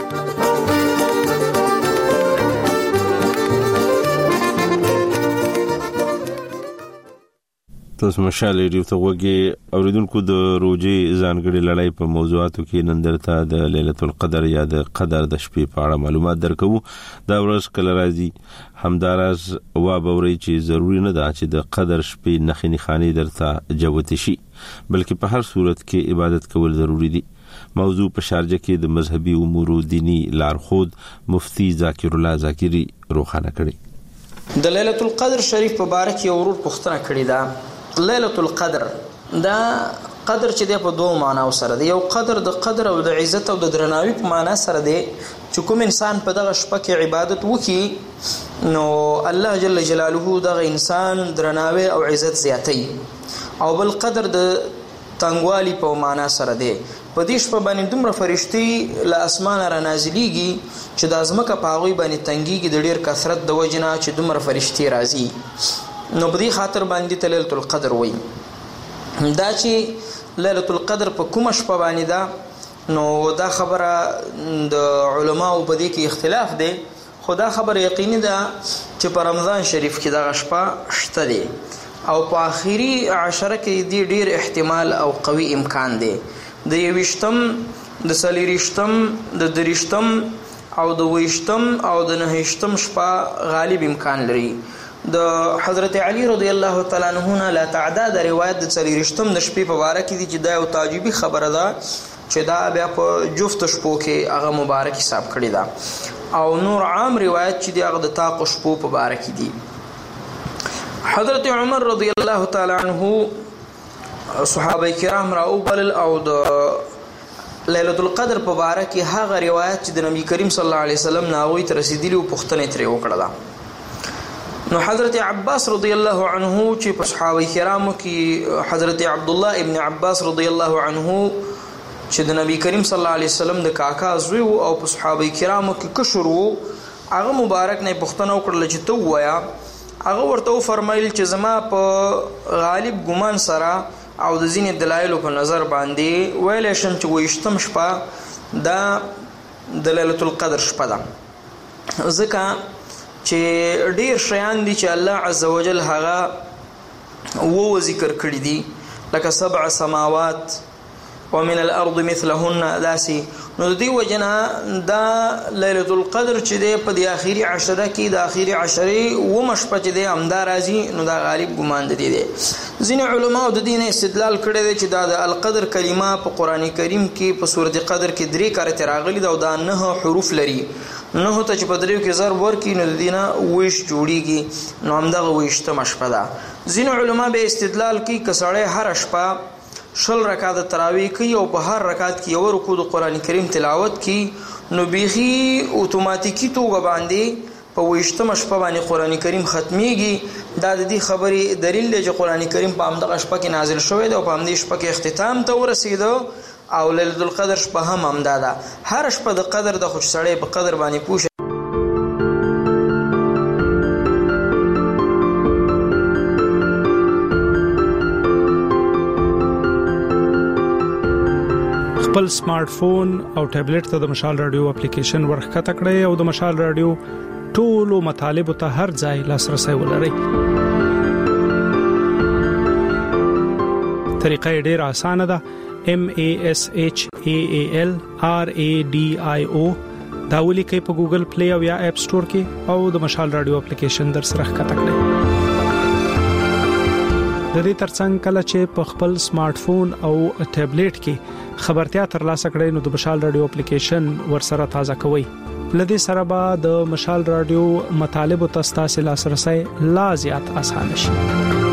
تاسو مشال رادیو ته وګورئ. اوریدونکو د روزي ځانګړي لړۍ په موضوعاتو کې نن درته د ليله القدر یا د قدر د شپې په اړه معلومات درکو. دا ورځ کله راځي همداراز وا بوري چې ضروری نه ده چې د قدر شپې نخې نخاني درته جوت شي بلکې په هر صورت کې عبادت کول ضروری دي. موضوع په شارجه کې د مذهبي امور او دینی لارښود مفتی ذاکر الله ذاکری روخانه کړي. د ليله القدر شریف په باره کې ورور پوښتنه کړې ده. ليله القدر دا قدر چې د په دوه معناو سره دی. یو قدر د قدر او د عزت او د درناوي په معنا سره دی چې کوم انسان په دغه شپه کې عبادت وکړي نو الله جل جلاله دغه انسان درناوي او عزت زیاتوي. او بل قدر د تنګوالي په معنا سره دی. په دې شپه باندې دومره فرشتي له اسمانه را نازلېږي چې د ازمکه په هغوی باندې تنګېږي د ډېر کثرت د وجې نه چې دومره فرشتي راځي. نو په دې خاطر باندې ته ليله القدر وایي. دا چې ليله القدر په کومه شپه باندې ده نو دا خبره د علماو په دې کې اختلاف دی. خو دا خبره یقیني ده چې په رمضان شریف کې دغه شپه شته دی او په آخري عشره کې دی ډېر احتمال او قوي امکان دی. د یویشتم د څلېرویشتم د دېرشتم او د اوویشتم او د نههیشتم شپه غالب امکان لري. د حضرت علی رضی الله تعالی عنہ نه لا تعداد روایت د څلېرویشتم د شپې په اړه کې دي چې دا یو تعجبي خبره ده چې دا بیا په جفت شپو کې هغه مبارک حساب کړی ده. او نور عام روایت چې دی هغه د طاق شپو په اړه کې دي. حضرت عمر رضی الله تعالی عنہ صحابه کرام راو بلل او د ليله القدر په اړه کې هغه روایت چې د نبی کریم صلی الله علیه وسلم ناوی تر رسیدلی او پښتنه ترې وکړه. نو حضرت عباس رضی الله عنه چې په صحابه کرامو کې حضرت عبد الله ابن عباس رضی الله عنه چې د نبی کریم صلی الله علیه وسلم د کاکا زوی او په صحابه کرامو کې کشر وو هغه مبارک نه پښتنه وکړل چې تو وایا. هغه ورته فرمایل چې زما په غالب ګمان سره او د ځینې دلایلو په نظر باندې ویل شم چې ویشتم شپه دا د ليله القدر شپه ده ځکه چې ډیر شیان دي چې الله عزوجل هغه وو ذکر کړی دي لکه سبع سماوات ومن الارض مثلهن داسي نو د دې وجنه دا ليله القدر چې د په د اخیری عشره کې د اخیری عشره و مشپه چې د امدار راځي نو دا غالب ګمان دي دي ځینې علما د دین استدلال کړی دی چې دا د القدر کلمه په قران کریم کې په سورۃ قدر کې درې کارته راغلي دا د نه حروف لري نه ته چې په دریو کې ضرب ورکی نو د دینه ویش جوړیږي نو همدغه ویشته مشپه ده ځینې علما به استدلال کوي کسړې هر شپه شل رکعات تراویح کوي او په هر رکعت کې یو رکوع د قران کریم تلاوت کوي نو بیخي اتوماتیکی توګه باندې په ویشتمه شپه باندې قران کریم ختميږي دا د دې خبرې دلیل دی چې قران کریم په همدغه شپه کې نازل شوی دی او په همدې شپه کې اختتام ته ورسېده او ليله القدر شپه هم همدا ده هر شپه د قدر د خوش سړی په قدر باندې پوښ خپل سمارټ فون او ټابلیټ ته د مشال رادیو اپلیکیشن ورخته کړئ او د مشال رادیو ټولو مطالب ته هر ځای لاسرسي ولرئ. طریقه ډېره اسانه ده. M A S H A A L R A D I O دا ولیکئ په ګوګل پلی او یا اپ سٹور کې او د مشال رادیو اپلیکیشن در سره ښکته کړئ. د دې ترڅنګ کله چې په خپل سمارټ فون او ټابلیټ کې خبرتیا ترلاسه کړئ نو د مشال رادیو اپلیکیشن ورسره تازه کوئ. لدې سره به د مشال رادیو مطالب او تاسو لاسرسي لا زیات اسانه شي.